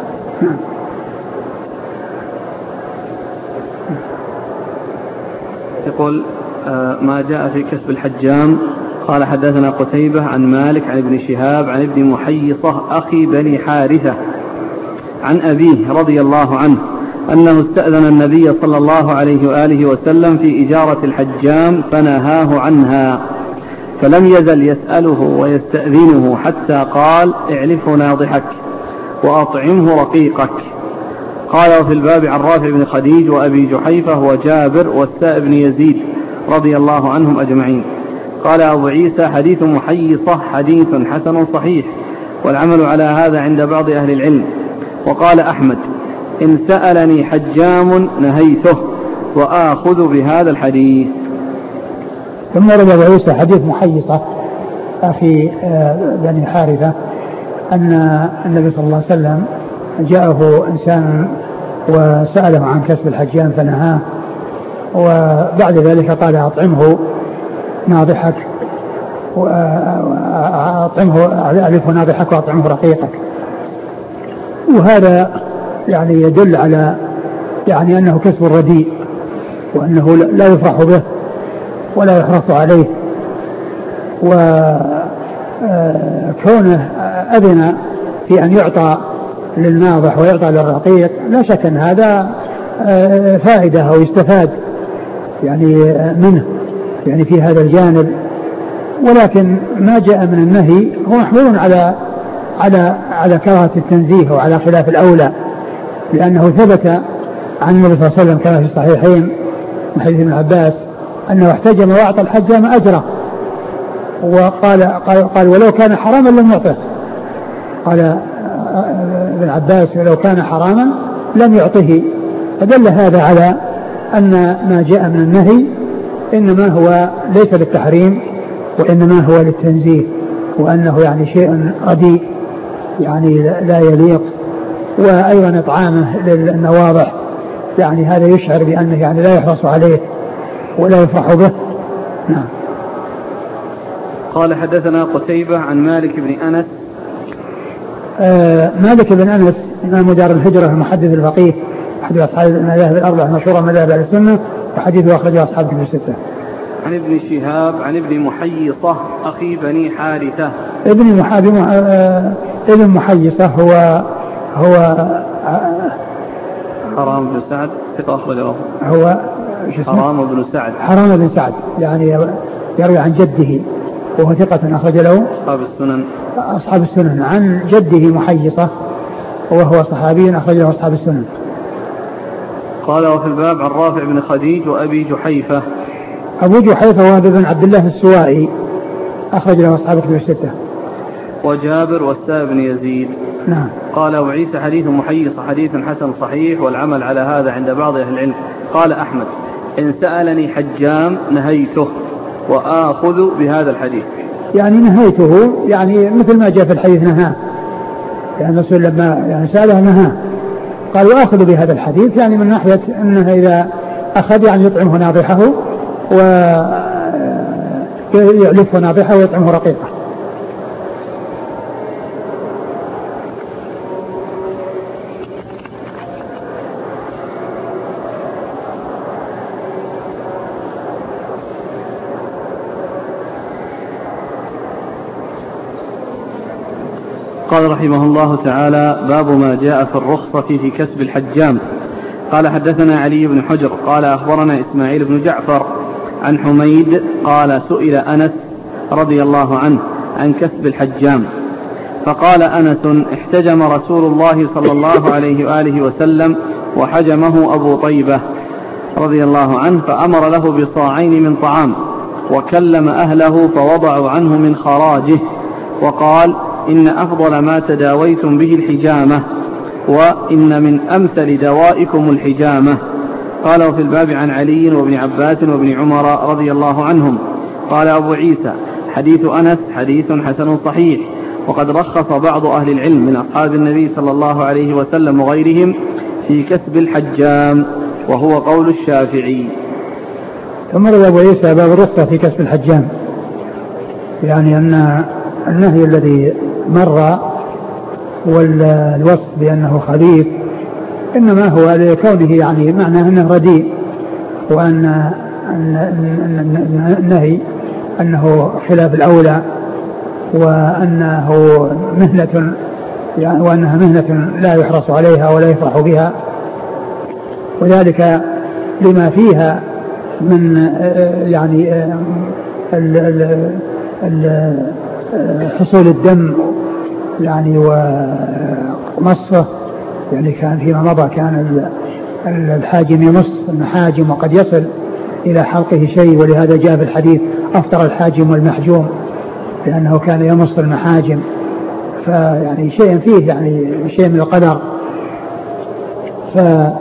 S1: يقول ما جاء في كسب الحجام. قال حدثنا قتيبة عن مالك عن ابن شهاب عن ابن محيصة أخي بني حارثة عن أبيه رضي الله عنه أنه استأذن النبي صلى الله عليه وآله وسلم في إجارة الحجام فنهاه عنها، فلم يزل يسأله ويستأذنه حتى قال اعلف ناضحك وأطعمه رقيقك. قال وفي الباب عن رافع بن خديج وأبي جحيفة وجابر والسائب بن يزيد رضي الله عنهم أجمعين. قال أبو عيسى حديث محيصة حديث حسن صحيح، والعمل على هذا عند بعض أهل العلم. وقال أحمد إن سألني حجام نهيته وآخذ بهذا الحديث.
S2: ثم روى أبو عيسى حديث محيصة أخي بني حارثة أن النبي صلى الله عليه وسلم جاءه إنسان وسأله عن كسب الحجام فنهاه، وبعد ذلك قال أطعمه ناضحك وأطعمه ألف ناضحك وأطعمه رقيقك. وهذا يعني يدل على يعني أنه كسب رديء، وأنه لا يفرح به ولا يحرص عليه، وكونه أذن في أن يعطى للناضح ويعطى للرقيق لا شك أن هذا فائدة أو يستفاد يعني منه يعني في هذا الجانب. ولكن ما جاء من النهي هو محمول على على على كراهة التنزيه وعلى خلاف الأولى، لأنه ثبت عن النبي صلى الله عليه وسلم كما في الصحيحين من حديث ابن عباس أنه احتجم وأعطى الحجام أجره، وقال قال, قال ولو كان حراما لم يعطه. قال ابن عباس ولو كان حراما لم يعطه. فدل هذا على أن ما جاء من النهي إنما هو ليس للتحريم وإنما هو للتنزيه، وأنه يعني شيء رديء يعني لا يليق. وأيضا إطعامه للنواضح يعني هذا يشعر بأنه يعني لا يحرص عليه ولا يفرح به. نعم.
S1: قال حدثنا قتيبة عن مالك بن أنس.
S2: آه مالك بن أنس إمام دار الهجرة المحدث الفقيه أحد أصحاب المذاهب الأربعة المشهورة مذاهب أهل السنة، وحديثه أخرجه أصحاب الكتب الستة.
S1: عن ابن شهاب عن ابن محيصة أخي بني حارثة.
S2: ابن محيصة آه ابن محيصة هو هو آه
S1: حرام بن سعد ثقة أخرجه.
S2: هو
S1: حرام بن سعد.
S2: حرام بن سعد يعني يروي عن جده وهو ثقة أخرج له
S1: أصحاب السنن.
S2: أصحاب السنن. عن جده محيصة وهو صحابي أخرج له أصحاب السنن.
S1: قال وفي الباب عن رافع بن خديج وأبي جحيفة.
S2: أبو جحيفة وهو بن عبد الله السوائي أخرج له أصحاب الكتب الستة.
S1: وجابر والسائب بن يزيد.
S2: نعم.
S1: قال أبو عيسى حديث محيص حديث حسن صحيح، والعمل على هذا عند بعض أهل العلم. قال أحمد إن سألني حجام نهيته وآخذ بهذا الحديث.
S2: يعني نهيته يعني مثل ما جاء في الحديث نهاه، يعني الرسول لما يعني سأله نهاه قال وآخذ بهذا الحديث، يعني من ناحية أنه إذا أخذ يعني يطعمه ناضحه ويعلفه ناضحه ويطعمه رقيقه.
S1: قال رحمه الله تعالى باب ما جاء في الرخصة في كسب الحجام. قال حدثنا علي بن حجر قال أخبرنا إسماعيل بن جعفر عن حميد قال سئل أنس رضي الله عنه عن كسب الحجام فقال أنس احتجم رسول الله صلى الله عليه وآله وسلم وحجمه أبو طيبة رضي الله عنه فأمر له بصاعين من طعام وكلم أهله فوضعوا عنه من خراجه وقال إن أفضل ما تداويتم به الحجامة وإن من أمثل دوائكم الحجامة. قال وفي الباب عن علي وابن عباس وابن عمر رضي الله عنهم. قال أبو عيسى حديث أنس حديث حسن صحيح، وقد رخص بعض أهل العلم من أصحاب النبي صلى الله عليه وسلم وغيرهم في كسب الحجام وهو قول الشافعي.
S2: ثم روى أبو عيسى باب الرخصة في كسب الحجام، يعني أن النهي الذي مر والوصف بأنه خبيث إنما هو لكونه يعني معناه أنه رديء، وأن النهي أنه خلاف الأولى وأنه مهنة يعني وأنها مهنة لا يحرص عليها ولا يفرح بها، وذلك لما فيها من يعني حصول الدم يعني ومصه، يعني كان فيما مضى كان الحاجم يمص المحاجم وقد يصل إلى حلقه شيء، ولهذا جاء في الحديث أفطر الحاجم والمحجوم لأنه كان يمص المحاجم، فيعني شيء فيه يعني شيء من القدر. ف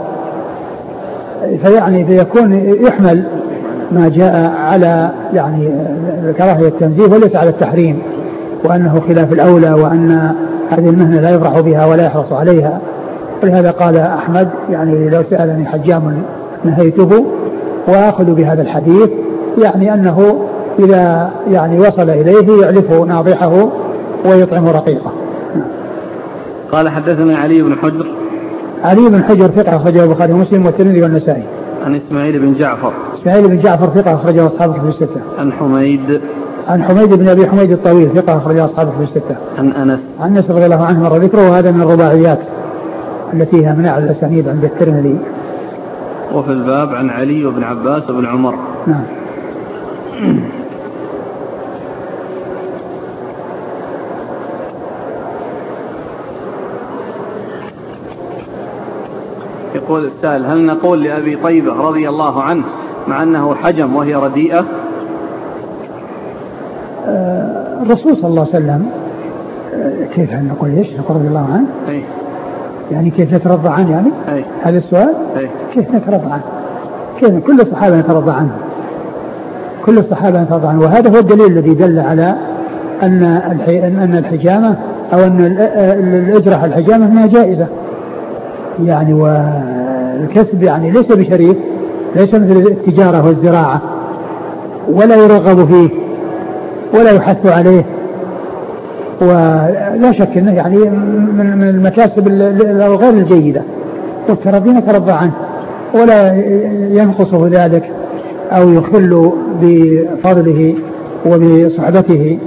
S2: فيعني فيكون يحمل ما جاء على يعني كراهية التنزيه وليس على التحريم، وأنه خلاف الأولى، وأن هذه المهنة لا يفرح بها ولا يحرص عليها. ولهذا قال أحمد يعني لو سألني حجام نهيته، وأخذ بهذا الحديث يعني أنه إذا يعني وصل إليه يعلف ناضحه ويطعم رقيقه.
S1: قال حدثنا علي بن حجر.
S2: علي بن حجر ثقة أخرجه البخاري ومسلم والترمذي والنسائي.
S1: عن إسماعيل بن جعفر.
S2: إسماعيل بن جعفر ثقة أخرجه أصحاب الكتب الستة.
S1: عن حميد.
S2: عن حميد بن أبي حميد الطويل ثقة أخرجه أصحاب الكتب الستة.
S1: عن أنس.
S2: عن أنس رضي الله عنه مر ذكره، وهذا من الرباعيات التي هي من أعلى الأسانيد عند الترمذي.
S1: وفي الباب عن علي وابن عباس وابن عمر.
S2: نعم.
S1: يقول السائل: هل نقول لأبي طيبة رضي الله عنه مع أنه حجم وهي رديئة؟
S2: آه الرسول صلى الله عليه وسلم آه كيف نقول ايش؟ نقول رضي الله عنه؟
S1: أي.
S2: يعني كيف نترضى عنه يعني؟
S1: أي.
S2: هذا السؤال؟
S1: أي.
S2: كيف نترضى عنه؟ كيف كل الصحابة نترضى عنه، كل الصحابة نترضى عنه، وهذا هو الدليل الذي دل على أن أن الحجامة أو أن الأجرة الحجامة ما جائزة يعني، والكسب يعني ليس بشريف، ليس مثل التجارة والزراعة، ولا يرغب فيه ولا يحث عليه، ولا شك أنه يعني من من المكاسب الغير الجيدة، والترضي نترضى عنه ولا ينقصه ذلك أو يخل بفضله وبصحبته،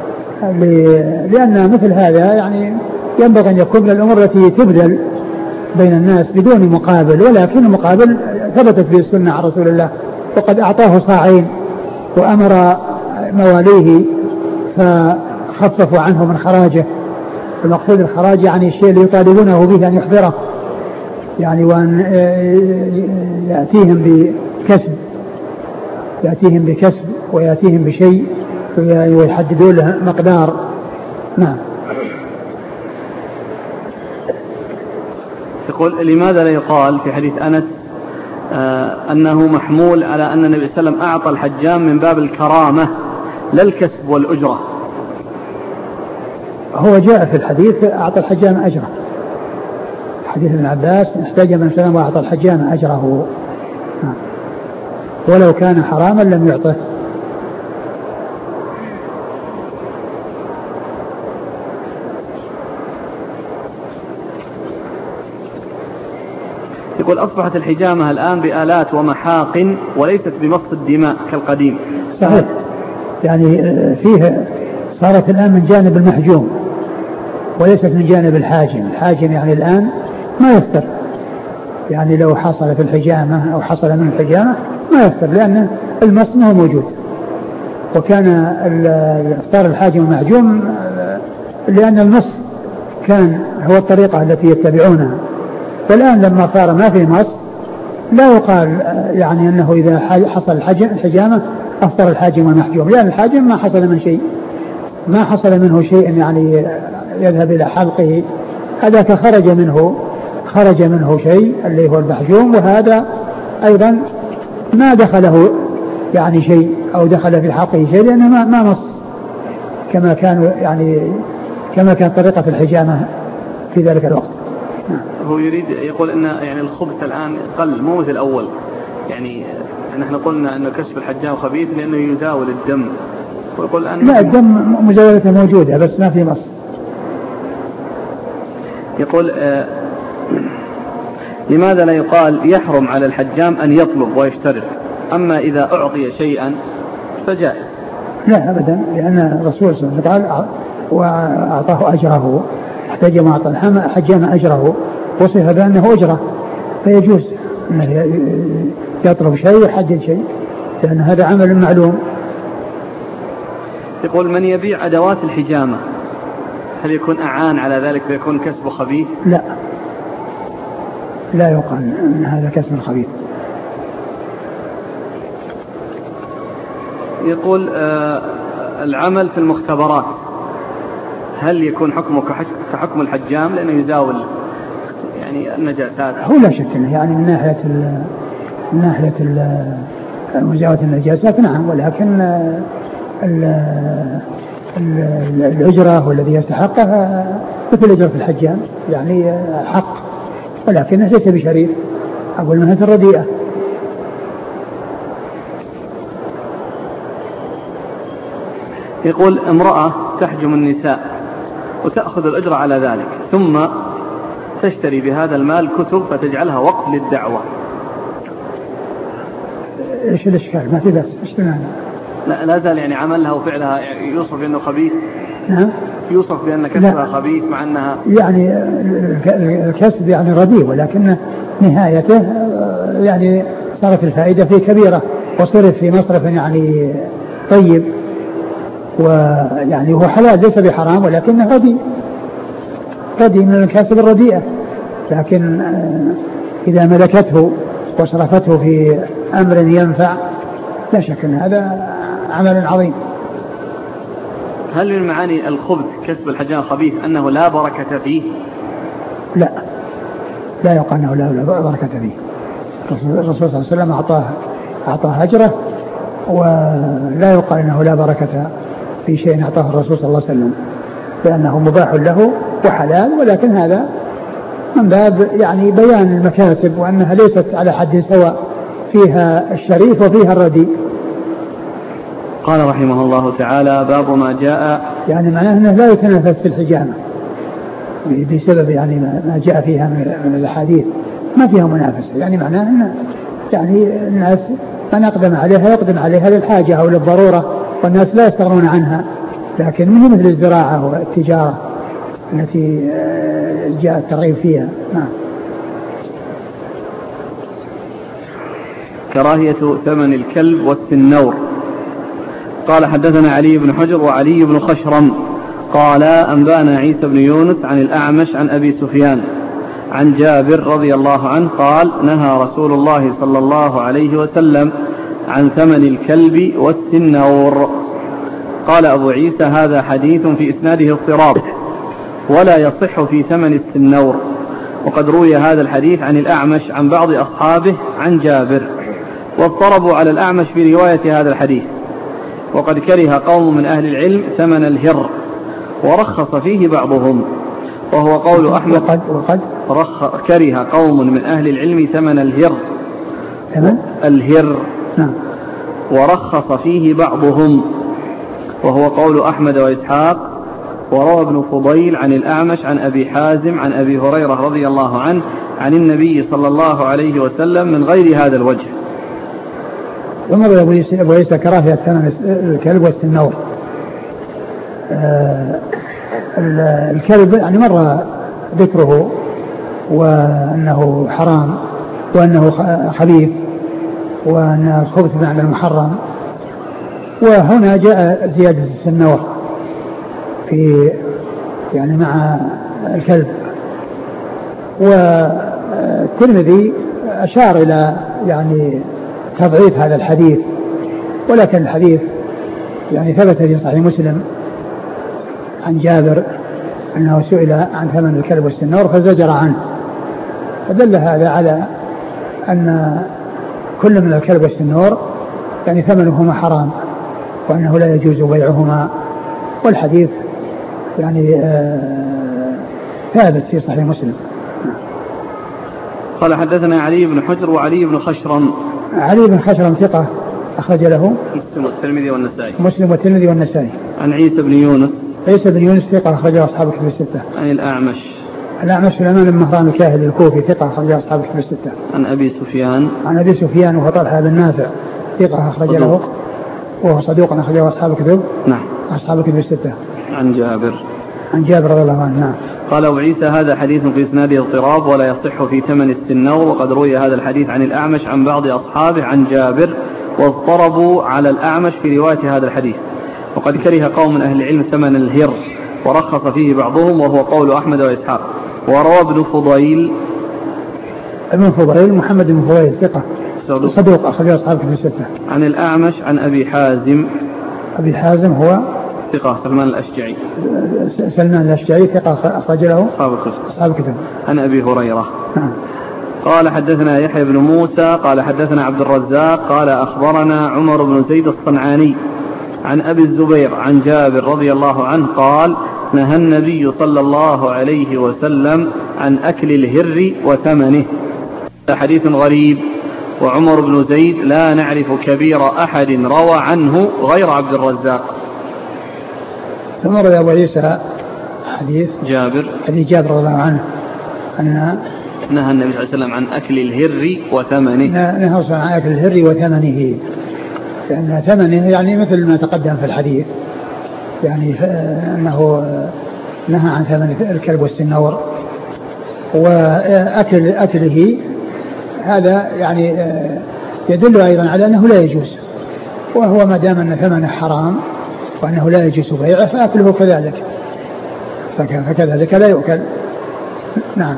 S2: لأن مثل هذا يعني ينبغي أن يكون من الأمور التي تبذل بين الناس بدون مقابل، ولكن المقابل ثبتت به السنة عن رسول الله، وقد أعطاه صاعين وأمر مواليه فخففوا عنه من خراجه. المقصود الخراج يعني الشيء اللي يطالبونه به أن يحضره يعني، وأن يأتيهم بكسب يأتيهم بكسب ويأتيهم بشيء ويحددوا له مقدار. نعم.
S1: يقول: لماذا لا يقال في حديث أنس آه أنه محمول على أن النبي صلى الله عليه وسلم أعطى الحجام من باب الكرامة لا الكسب والأجرة؟
S2: هو جاء في الحديث أعطى الحجام أجره، حديث ابن عباس: احتجم النبي صلى الله عليه وسلم وأعطى الحجام أجره، ولو كان حراما لم يعطه.
S1: يقول: أصبحت الحجامة الآن بآلات ومحاق وليست بمص الدماء كالقديم.
S2: صحيح، يعني فيه صارت الآن من جانب المحجوم وليست من جانب الحاجم. الحاجم يعني الآن ما يفتر، يعني لو حصل في الحجامة أو حصل من الحجامة ما يفتر، لأن المص ما هو موجود. وكان إفطار الحاجم المحجوم لأن المص كان هو الطريقة التي يتبعونها، والآن لما صار ما في مص لا يقال يعني أنه إذا حصل الحجامة أفطر الحاجم والمحجوم، لأن الحاجم ما حصل من شيء، ما حصل منه شيء يعني يذهب إلى حلقه، هذاك خرج منه خرج منه شيء اللي هو المحجوم، وهذا أيضا ما دخله يعني شيء أو دخل في حلقه شيء، لأنه ما, ما مص كما كان يعني كما كانت طريقة الحجامة في ذلك الوقت.
S1: هو يريد يقول أن يعني الخبث الآن قل مو مثل الأول، يعني نحن قلنا أن كشف الحجام خبيث لأنه يزاول الدم، ويقول أن
S2: لا، الدم مزاولته موجودة بس ما في مص.
S1: يقول آه لماذا لا يقال يحرم على الحجام أن يطلب ويشترط، أما إذا أعطي شيئا فجائز؟
S2: لا أبدا، لأن الرسول صلى الله عليه وسلم قال وأعطاه أجره، احتجم وأعطى الحجام أجره، وصف بأنه أجره، فيجوز أنه يطلب شيء ويحدد شيء، لأن هذا عمل معلوم.
S1: يقول من يبيع أدوات الحجامة هل يكون أعان على ذلك فيكون كسبه خبيث؟
S2: لا لا يقال أن هذا كسب خبيث.
S1: يقول آه العمل في المختبرات هل يكون حكمه كحكم الحجام لأنه يزاول يعني النجاسات؟
S2: هو لا شك أنه يعني من ناحية من ناحية مزاولة النجاسات نعم، ولكن الأجرة والذي يستحقها مثل أجرة الحجام يعني حق، ولكنه ليس بشريف، أقول منها الرديئة.
S1: يقول امرأة تحجم النساء وتأخذ الأجرة على ذلك ثم تشتري بهذا المال كتب فتجعلها وقف للدعوة،
S2: ايش الاشكال؟ ما في بس ايش بمعنى؟
S1: لا لا زال يعني عملها وفعلها يوصف بأنه خبيث؟
S2: نعم
S1: يوصف بأن كسبها خبيث مع أنها
S2: يعني الكسب يعني رديء، ولكن نهايته يعني صارت الفائدة فيه كبيرة وصرف في مصرف يعني طيب، ويعني هو حلال ليس بحرام ولكنه رديء رديء من الكسب الرديئة، لكن إذا ملكته وصرفته في أمر ينفع لا شك أن هذا عمل عظيم.
S1: هل من معاني الخبث كسب الحجام خبيث أنه لا بركة فيه؟
S2: لا لا يقال أنه لا بركة فيه. الرسول صلى الله عليه وسلم أعطاه أعطاه أجره، ولا يقال أنه لا بركة في شيء أعطاه الرسول صلى الله عليه وسلم، لأنه مباح له وحلال، ولكن هذا من باب يعني بيان المكاسب وأنها ليست على حد سواء، فيها الشريف وفيها الرديء.
S1: قال رحمه الله تعالى باب ما جاء
S2: يعني معناه أنه لا يتنافس في الحجامة بسبب يعني ما جاء فيها من الأحاديث، ما فيها منافسة، يعني معناه أن يعني الناس من أقدم عليها يقدم عليها للحاجة أو للضرورة، والناس لا يستغنون عنها، لكن مو مثل الزراعة والتجارة التي جاء الترغيب فيها. نعم.
S1: كراهية ثمن الكلب والسنور. قال حدثنا علي بن حجر وعلي بن خشرم قال أنبانا عيسى بن يونس عن الأعمش عن أبي سفيان عن جابر رضي الله عنه قال نهى رسول الله صلى الله عليه وسلم عن ثمن الكلب والسنور. قال أبو عيسى هذا حديث في إسناده اضطراب ولا يصح في ثمن السنور، وقد روي هذا الحديث عن الأعمش عن بعض أصحابه عن جابر، واضطربوا على الأعمش في رواية هذا الحديث، وقد كره قوم من أهل العلم ثمن الهر ورخص فيه بعضهم، وهو قول أحمد.
S2: وقد وقد
S1: رخ كره قوم من أهل العلم ثمن الهر
S2: ثمن
S1: الهر
S2: نعم
S1: ورخص فيه بعضهم، وهو قول أحمد وإسحاق. وروى ابن فضيل عن الأعمش عن أبي حازم عن أبي هريرة رضي الله عنه عن النبي صلى الله عليه وسلم من غير هذا الوجه.
S2: ومر أبو عيسى كراهية ثمن الكلب والسنور. آه الكلب يعني مر ذكره وأنه حرام وأنه خبيث وأن الخبث بمعنى المحرم، وهنا جاء زيادة السنور في يعني مع الكلب. والترمذي أشار إلى يعني تضعيف هذا الحديث، ولكن الحديث يعني ثبت في صحيح مسلم عن جابر أنه سئل عن ثمن الكلب والسنور فزجر عنه، فدل هذا على أن كل من الكلب والسنور يعني ثمنهما حرام وأنه لا يجوز بيعهما، والحديث يعني آه ثابت في صحيح مسلم.
S1: قال حدثنا علي بن حجر وعلي بن خشرم.
S2: علي بن خشرم ثقة أخرج له
S1: مسلم والترمذي والنسائي.
S2: مسلم والترمذي والنسائي.
S1: عن عيسى بن يونس.
S2: عيسى بن يونس ثقة أخرج له أصحاب الكتب الستة.
S1: عن الأعمش.
S2: الأعمش سليمان بن مهران الكاهلي الكوفي ثقة أخرج له أصحاب الكتب الستة.
S1: عن أبي سفيان.
S2: عن أبي سفيان وهو طلحة بن نافع ثقة أخرج له وهو صدوق أخرج له أصحاب الكتب.
S1: نعم.
S2: أصحاب الكتب الستة.
S1: عن جابر.
S2: عن جابر رضي الله عنه. نعم.
S1: قال أبو عيسى هذا حديث في إسناده اضطراب ولا يصح في ثمن السنور، وقد روي هذا الحديث عن الأعمش عن بعض أصحابه عن جابر، واضطربوا على الأعمش في رواية هذا الحديث، وقد كره قوم من أهل العلم ثمن الهر ورخص فيه بعضهم وهو قول أحمد وإسحاق. وروى ابن فضيل
S2: ابن فضيل محمد بن فضيل ثقة صدوق أخرج أصحاب كتب الستة.
S1: عن الأعمش عن أبي حازم.
S2: أبي حازم هو
S1: ثقة سلمان الأشجعي.
S2: سلمان الأشجعي ثقة أخرج له أصحاب الكتب.
S1: عن أبي هريرة.
S2: نعم.
S1: قال حدثنا يحيى بن موسى قال حدثنا عبد الرزاق قال أخبرنا عمر بن زيد الصنعاني عن أبي الزبير عن جابر رضي الله عنه قال نهى النبي صلى الله عليه وسلم عن أكل الهر وثمنه. حديث غريب. وعمر بن زيد لا نعرف كبير أحد روى عنه غير عبد الرزاق.
S2: ثم روى أبو عيسى حديث
S1: جابر
S2: حديث جابر رضي الله عنه أن
S1: نهى النبي صلى الله عليه وسلم عن أكل الهر وثمنه.
S2: نهى صلى عن أكل الهر وثمنه، لأن ثمنه يعني مثل ما تقدم في الحديث، يعني أنه نهى عن ثمن الكلب والسنور. وأكل أكله هذا يعني يدل أيضا على أنه لا يجوز، وهو ما دام أن ثمنه حرام وأنه لا يجوز بيعه فأكله كذلك فكذلك لا يؤكل. نعم.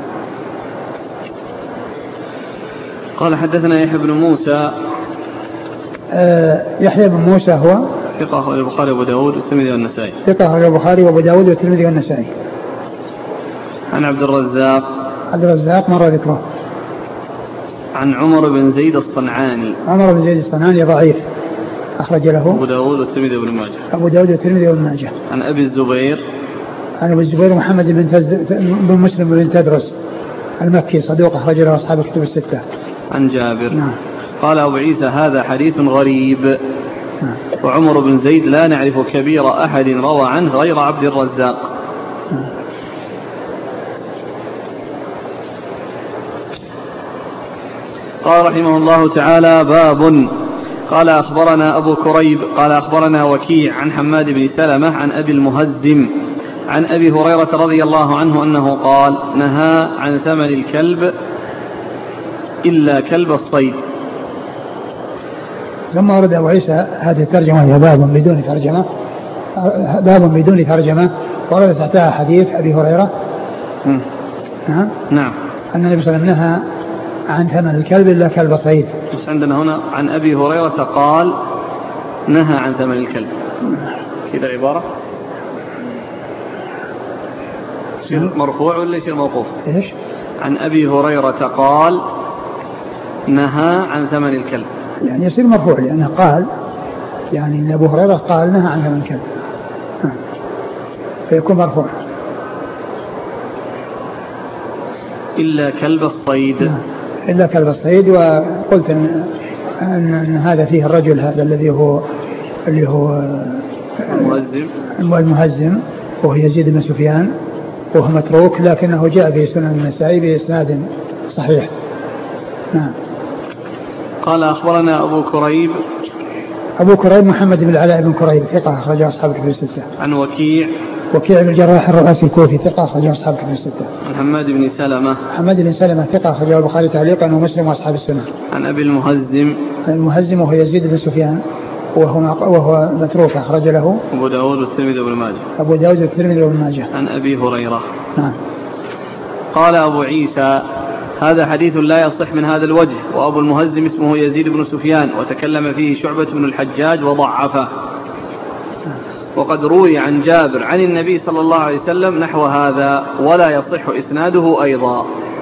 S1: قال حدثنا يحيى بن موسى.
S2: آه يحيى بن موسى هو
S1: ثقة أخرج البخاري وأبو داود والترمذي والنسائي.
S2: ثقة أخرج البخاري وأبو داود والترمذي والنسائي.
S1: عن عبد الرزاق.
S2: عبد الرزاق مر ذكره.
S1: عن عمر بن زيد الصنعاني.
S2: عمر بن زيد الصنعاني ضعيف أخرج له
S1: أبو داود والترمذي وابن ماجه.
S2: أبو داود والترمذي وابن ماجه.
S1: عن أبي الزبير.
S2: عن أبي الزبير محمد بن, تز... بن مسلم بن تدرس المكي صدوق أخرج له أصحاب الكتب الستة.
S1: عن جابر.
S2: نعم.
S1: قال أبو عيسى هذا حديث غريب.
S2: نعم.
S1: وعمر بن زيد لا نعرف كبير أحد روى عنه غير عبد الرزاق.
S2: نعم.
S1: قال رحمه الله تعالى باب. قال أخبرنا أبو كريب قال أخبرنا وكيع عن حماد بن سلمة عن أبي المهزم عن أبي هريرة رضي الله عنه أنه قال نهى عن ثمن الكلب إلا كلب الصيد.
S2: ثم ورد أبو عيسى هذه الترجمة هي باب بدون ترجمة باب بدون ترجمة ورد تحتها حديث أبي هريرة.
S1: نعم. نعم.
S2: أن النبي صلى الله عليه وسلم نهى عن ثمن الكلب إلا كلب صيد.
S1: بس عندنا هنا عن أبي هريرة قال نهى عن ثمن الكلب كذا عبارة يصير مرفوع ولا يصير موقوف؟
S2: إيش؟
S1: عن أبي هريرة قال نهى عن ثمن الكلب،
S2: يعني يصير مرفوع لأنه قال يعني أن أبو هريرة قال نهى عن ثمن الكلب فيكون مرفوع.
S1: إلا كلب الصيد.
S2: إلا كلب الصيد. وقلت أن, أن هذا فيه الرجل هذا الذي هو اللي هو
S1: المهزم
S2: المهزم وهو يزيد بن سفيان وهو متروك لكنه جاء في سنن النسائي بإسناد صحيح. نعم.
S1: قال أخبرنا أبو كريب.
S2: أبو كريب محمد بن العلاء بن كريب ثقة أخرج أصحاب الكتب الستة.
S1: عن وكيع.
S2: وكيع بن الجراح الرؤاسي الكوفي ثقة أخرج أصحاب الكتب الستة.
S1: عن حماد بن سلمة.
S2: حماد بن سلمة ثقة أخرج البخاري تعليقا ومسلم وأصحاب السنة.
S1: عن أبي المهزم.
S2: المهزم وهو يزيد بن سفيان وهو وهو متروك أخرج له
S1: أبو داود والترمذي وابن ماجه.
S2: أبو داود والترمذي وابن ماجه.
S1: عن أبي هريرة.
S2: نعم.
S1: قال أبو عيسى هذا حديث لا يصح من هذا الوجه، وأبو المهزم اسمه يزيد بن سفيان وتكلم فيه شعبة بن الحجاج وضعفه. وقد روي عن جابر عن النبي صلى الله عليه وسلم نحو هذا ولا يصح إسناده أيضا.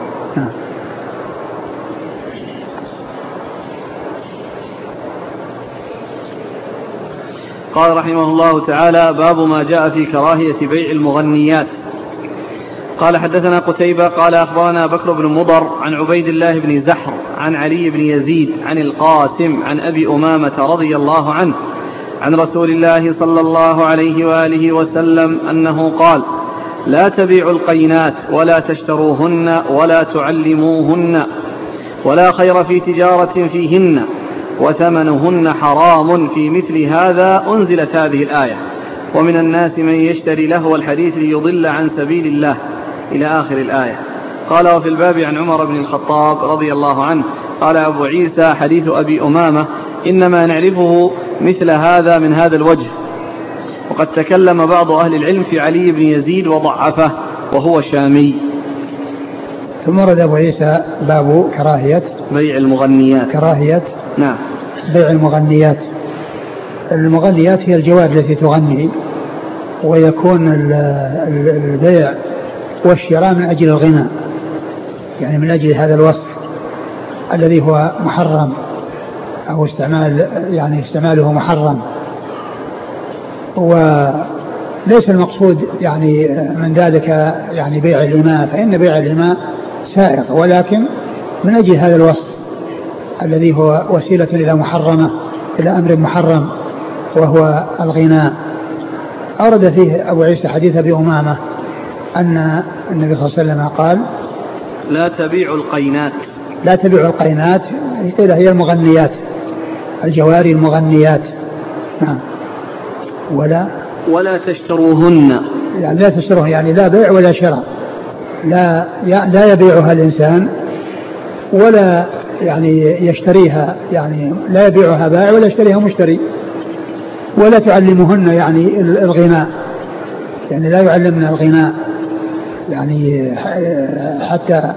S1: قال رحمه الله تعالى باب ما جاء في كراهية بيع المغنيات. قال حدثنا قتيبة قال أخبرنا بكر بن مضر عن عبيد الله بن زحر عن علي بن يزيد عن القاسم عن أبي أمامة رضي الله عنه عن رسول الله صلى الله عليه وآله وسلم أنه قال لا تبيعوا القينات ولا تشتروهن ولا تعلموهن ولا خير في تجارة فيهن وثمنهن حرام في مثل هذا أنزلت هذه الآية ومن الناس من يشتري لهو الحديث ليضل عن سبيل الله إلى آخر الآية. قال وفي الباب عن عمر بن الخطاب رضي الله عنه قال أبو عيسى حديث أبي أمامة إنما نعرفه مثل هذا من هذا الوجه وقد تكلم بعض أهل العلم في علي بن يزيد وضعفه وهو شامي.
S2: ثم ورد أبو عيسى باب كراهية
S1: بيع المغنيات.
S2: كراهية
S1: نعم.
S2: بيع المغنيات. المغنيات هي الجوار التي تغني، ويكون البيع والشراء من أجل الغنى، يعني من أجل هذا الوصف الذي هو محرم أو استعمال يعني استعماله محرم. وليس المقصود يعني من ذلك يعني بيع الإماء، فإن بيع الإماء سائغ، ولكن من أجل هذا الوصف الذي هو وسيلة إلى محرمة إلى أمر محرم وهو الغناء. أورد فيه أبو عيسى حديث أبي أمامة أن النبي صلى الله عليه وسلم قال
S1: لا تبيع القينات. لا
S2: تبيع القينات قيل هي المغنيات، الجواري المغنيات. نعم. ولا
S1: ولا تشتروهن،
S2: يعني لا تشتروه يعني لا بيع ولا شراء، لا لا يبيعها الإنسان ولا يعني يشتريها، يعني لا يبيعها بائع ولا يشتريها مشتري. ولا تعلمهن يعني الغناء، يعني لا يعلمن الغناء يعني حتى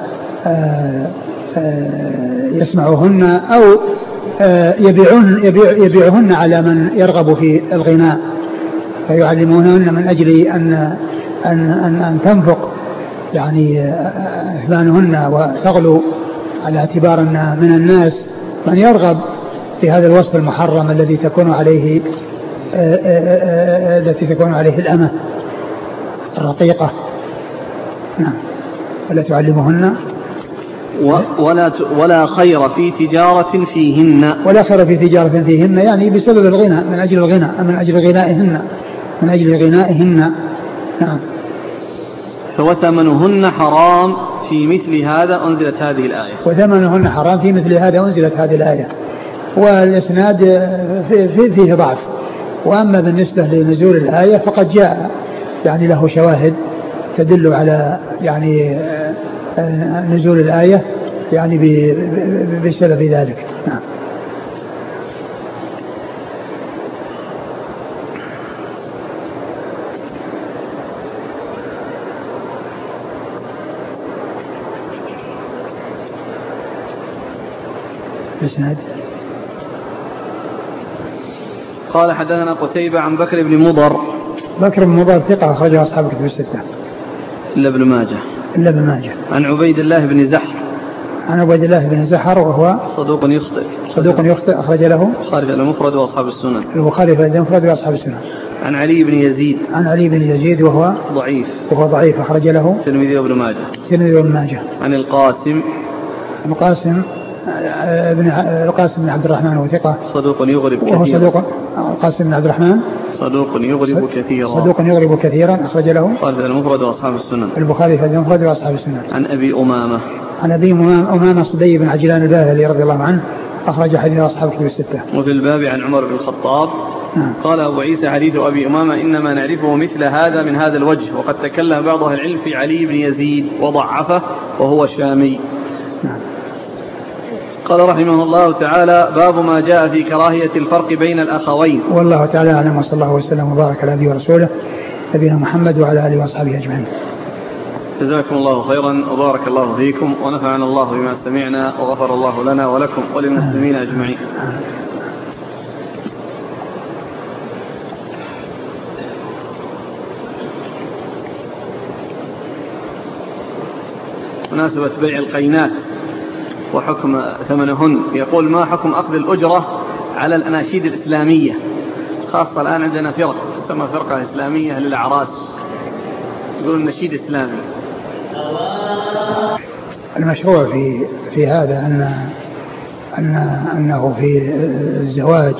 S2: يسمعوهن أو يبيعون يبيعهن على من يرغب في الغناء، فيعلمونهن من أجل أن أن أن, أن تنفق يعني أثمانهن وتغلو، على اعتبار أن من الناس من يرغب في هذا الوصف المحرم الذي تكون عليه التي تكون عليه الأمة الرقيقة. نعم. ولا تعلمهن
S1: ولا ولا خير في تجارة فيهن.
S2: ولا خير في تجارة فيهن يعني بسبب الغنى، من أجل الغنى، من أجل غنائهن، من أجل غنائهن. نعم.
S1: فوثمنهن حرام في مثل هذا أنزلت هذه الآية.
S2: وثمنهن حرام في مثل هذا أنزلت هذه الآية. والإسناد فيه ضعف، وأما بالنسبة لنزول الآية فقد جاء يعني له شواهد تدل على يعني نزول الآية يعني بسبب ذلك. نعم. الإسناد
S1: قال حدثنا قتيبة عن بكر بن مضر.
S2: بكر بن مضر ثقة أخرجه أصحاب الكتب الستة
S1: إلا ابن ماجه.
S2: إلا ابن ماجه.
S1: عن عبيد الله بن زحر.
S2: عن عبيد الله بن زحر وهو
S1: صدوق يخطئ.
S2: صدوق يخطئ أخرج له
S1: البخاري في المفرد وأصحاب السنن.
S2: البخاري في المفرد وأصحاب السنن.
S1: عن علي بن يزيد.
S2: عن علي بن يزيد وهو
S1: ضعيف.
S2: وهو ضعيف أخرج له
S1: الترمذي وابن ماجه.
S2: الترمذي وابن ماجه.
S1: عن القاسم.
S2: القاسم ابن القاسم بن عبد الرحمن وثقة
S1: صدوق يغرب كثيرا.
S2: وهو صدوق. القاسم بن عبد الرحمن
S1: صدوق يغرب كثيرا.
S2: صدوق يغرب كثيرا أخرج له
S1: قال في المفرد وأصحاب السنن.
S2: البخاري في المفرد وأصحاب السنن.
S1: عن أبي أمامة.
S2: عن أبي أمامة صدي بن عجلان الباهلي رضي الله عنه أخرج حديث أصحاب الكتب الستة.
S1: وفي الباب عن عمر بن الخطاب. نعم. قال أبو عيسى حديث أبي أمامة إنما نعرفه مثل هذا من هذا الوجه، وقد تكلم بعض أهل العلم في علي بن يزيد وضعفه وهو شامي.
S2: نعم.
S1: قال رحمه الله تعالى باب ما جاء في كراهية الفرق بين الأخوين.
S2: والله تعالى أعلم، وصلى الله وسلم وبارك على نبينا ورسوله نبينا محمد وعلى آله وأصحابه أجمعين.
S1: جزاكم الله خيرا وبارك الله فيكم ونفعنا الله بما سمعنا وغفر الله لنا ولكم وللمسلمين أجمعين. مناسبة بيع القينات وحكم ثمنهن. يقول ما حكم أخذ الأجرة على الأناشيد الإسلامية، خاصة الآن عندنا فرق تسمى فرقة إسلامية للأعراس، يقولون نشيد إسلامي.
S2: المشروع في في هذا أن أن أنه في الزواج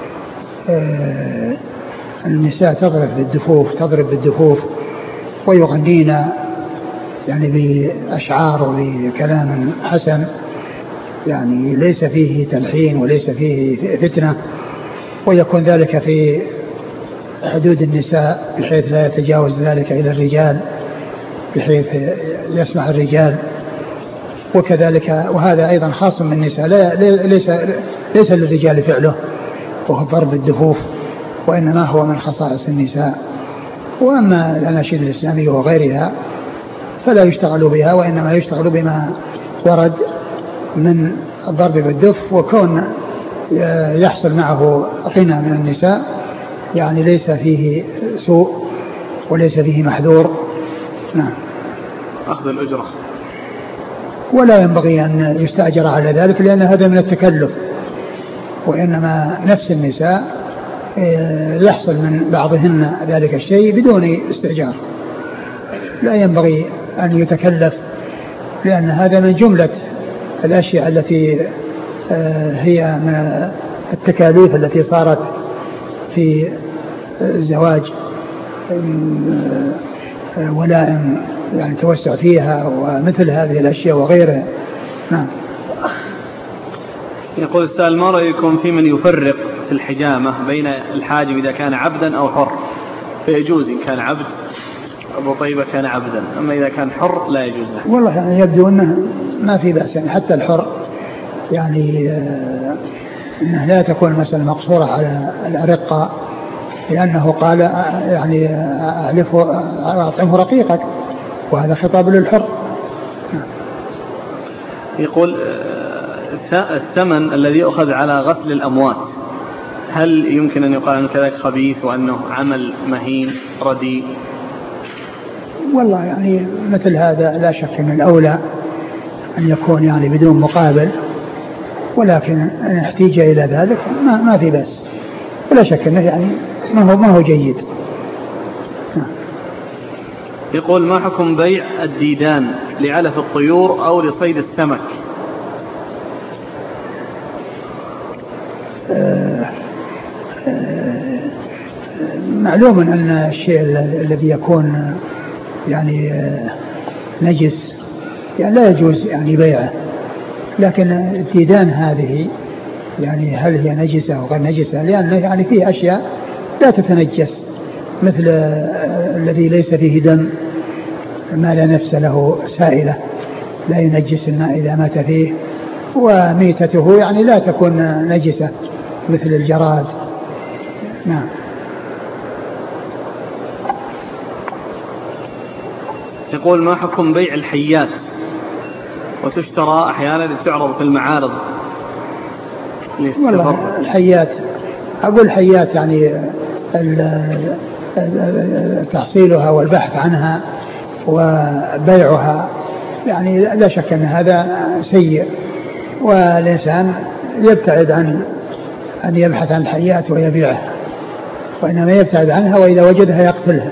S2: النساء تضرب بالدفوف تضرب بالدفوف ويغنين يعني بأشعار وبكلام حسن، يعني ليس فيه تلحين وليس فيه فتنة، ويكون ذلك في حدود النساء بحيث لا يتجاوز ذلك إلى الرجال بحيث يسمع الرجال، وكذلك وهذا أيضا خاص من النساء لا ليس ليس للرجال فعله، وهو ضرب الدفوف وإنما هو من خصائص النساء. وأما الأناشيد الإسلامية وغيرها فلا يشتغل بها، وإنما يشتغل بما ورد من الضرب بالدف، وكون يحصل معه غنى من النساء يعني ليس فيه سوء وليس فيه محذور. نعم.
S1: أخذ الأجرة
S2: ولا ينبغي أن يستأجر على ذلك، لأن هذا من التكلف، وإنما نفس النساء يحصل من بعضهن ذلك الشيء بدون استئجار. لا ينبغي أن يتكلف، لأن هذا من جملة الأشياء التي هي من التكاليف التي صارت في الزواج، ولائم يعني توسع فيها ومثل هذه الأشياء وغيرها. نعم.
S1: يقول السائل: ما رأيكم في من يفرق في الحجامة بين الحاجم إذا كان عبدا أو حر؟ فيجوز إن كان عبد، أبو طيبة كان عبدا، أما إذا كان حر لا يجوز له.
S2: والله يعني يبدو أنه ما في بأس، يعني حتى الحر يعني أنه لا تكون مثلا مقصورة على الأرقة، لأنه قال يعني أعلفه أطعمه رقيقك، وهذا خطاب للحر.
S1: يقول: الثمن الذي يؤخذ على غسل الأموات هل يمكن أن يقال أنه كذلك خبيث وأنه عمل مهين رديء؟
S2: والله يعني مثل هذا لا شك أن الأولى أن يكون يعني بدون مقابل، ولكن إن احتيج إلى ذلك ما, ما في بأس، ولا شك أنه يعني ما هو, ما هو جيد.
S1: يقول: ما حكم بيع الديدان لعلف الطيور أو لصيد السمك؟
S2: آه آه معلوم أن الشيء الذي يكون يعني آه نجس يعني لا يجوز يعني بيعه، لكن الديدان هذه يعني هل هي نجسة أو غير نجسة؟ لأن يعني فيه أشياء لا تتنجس، مثل الذي ليس فيه دم، ما لا نفس له سائلة لا ينجس الماء إذا مات فيه، وميتته يعني لا تكون نجسة مثل الجراد. نعم.
S1: يقول: ما حكم بيع الحيات وتشترى أحيانا تعرض في المعارض؟
S2: والله الحيات أقول الحيات يعني تحصيلها والبحث عنها وبيعها يعني لا شك أن هذا سيء، والإنسان يبتعد عن أن يبحث عن الحيات ويبيعها، وإنما يبتعد عنها وإذا وجدها يقتلها.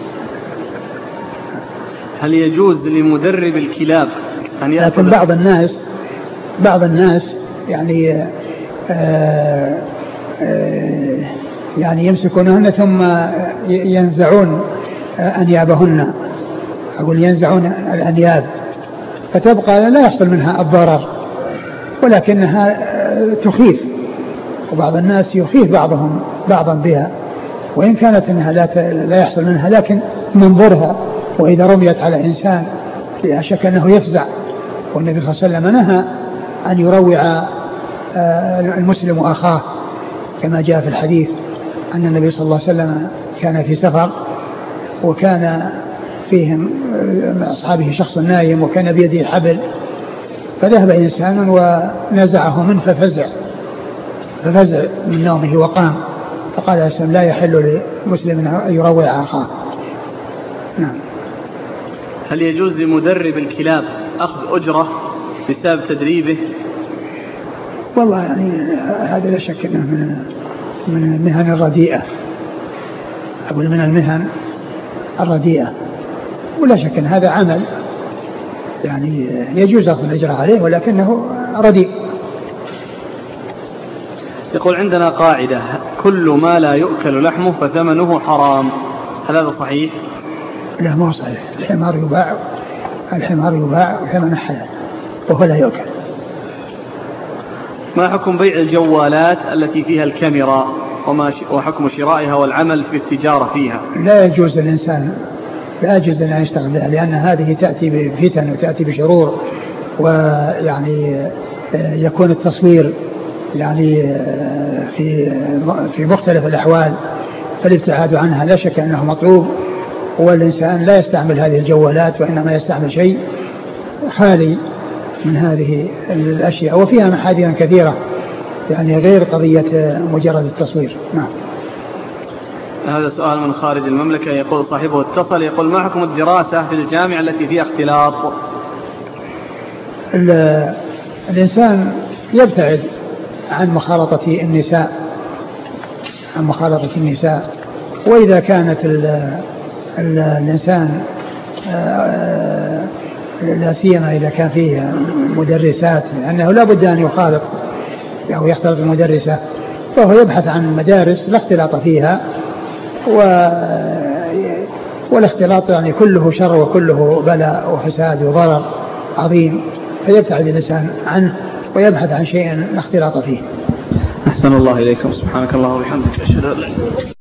S1: هل يجوز لمدرب الكلاب أن يأخذ؟
S2: لكن بعض الناس بعض الناس يعني آآ آآ يعني يمسكونهن ثم ينزعون أنيابهن، أقول ينزعون الأنياب، فتبقى لا يحصل منها الضرر ولكنها تخيف، وبعض الناس يخيف بعضهم بعضا بها، وإن كانت إنها لا لا يحصل منها، لكن منظرها وإذا رميت على إنسان لا شك أنه يفزع. والنبي صلى الله عليه وسلم نهى أن يروع المسلم أخاه، كما جاء في الحديث أن النبي صلى الله عليه وسلم كان في سفر وكان فيهم أصحابه شخص نايم وكان بيده حبل، فذهب إنسان ونزعه منه ففزع ففزع من نومه وقام، فقال عليه السلام: لا يحل لمسلم أن يروع أخاه. نعم.
S1: هل يجوز لمدرب الكلاب أخذ أجرة بسبب تدريبه؟
S2: والله يعني هذا لا شك أنه من من المهن الرديئة، أقول من المهن الرديئة، ولا شك أن هذا عمل يعني يجوز أخذ الأجر عليه ولكنه رديء.
S1: يقول: عندنا قاعدة: كل ما لا يؤكل لحمه فثمنه حرام، هل هذا صحيح؟
S2: لا، ما هو صحيح. الحمار يباع الحمار يباع وثمنه حلال وهو لا يؤكل.
S1: ما حكم بيع الجوالات التي فيها الكاميرا وما وحكم شرائها والعمل في التجارة فيها؟
S2: لا يجوز الإنسان لا يجوز أن يشتغل بها، لأن هذه تأتي بفتن وتأتي بشرور، ويعني يكون التصوير يعني في في مختلف الأحوال، فالابتعاد عنها لا شك أنه مطلوب، والإنسان لا يستعمل هذه الجوالات وإنما يستعمل شيء خالي من هذه الأشياء، وفيها محاذير كثيرة يعني غير قضية مجرد التصوير. نعم.
S1: هذا سؤال من خارج المملكة، يقول صاحبه اتصل يقول ما حكم الدراسة في الجامعة التي فيها اختلاط؟
S2: الإنسان يبتعد عن مخالطة النساء عن مخالطة النساء وإذا كانت ال ال الإنسان لا سيما إذا كان فيه مدرسات أنه لا بد أن يخالط أو يختلط بالمدرسة، فهو يبحث عن مدارس لا اختلاط فيها، والاختلاط يعني كله شر وكله بلاء وفساد وضرر عظيم، فيبتعد الإنسان عنه ويبحث عن شيء لا اختلاط فيه.
S1: أحسن الله إليكم، سبحانك الله وبحمدك، أشهد أن لا إله إلا أنت.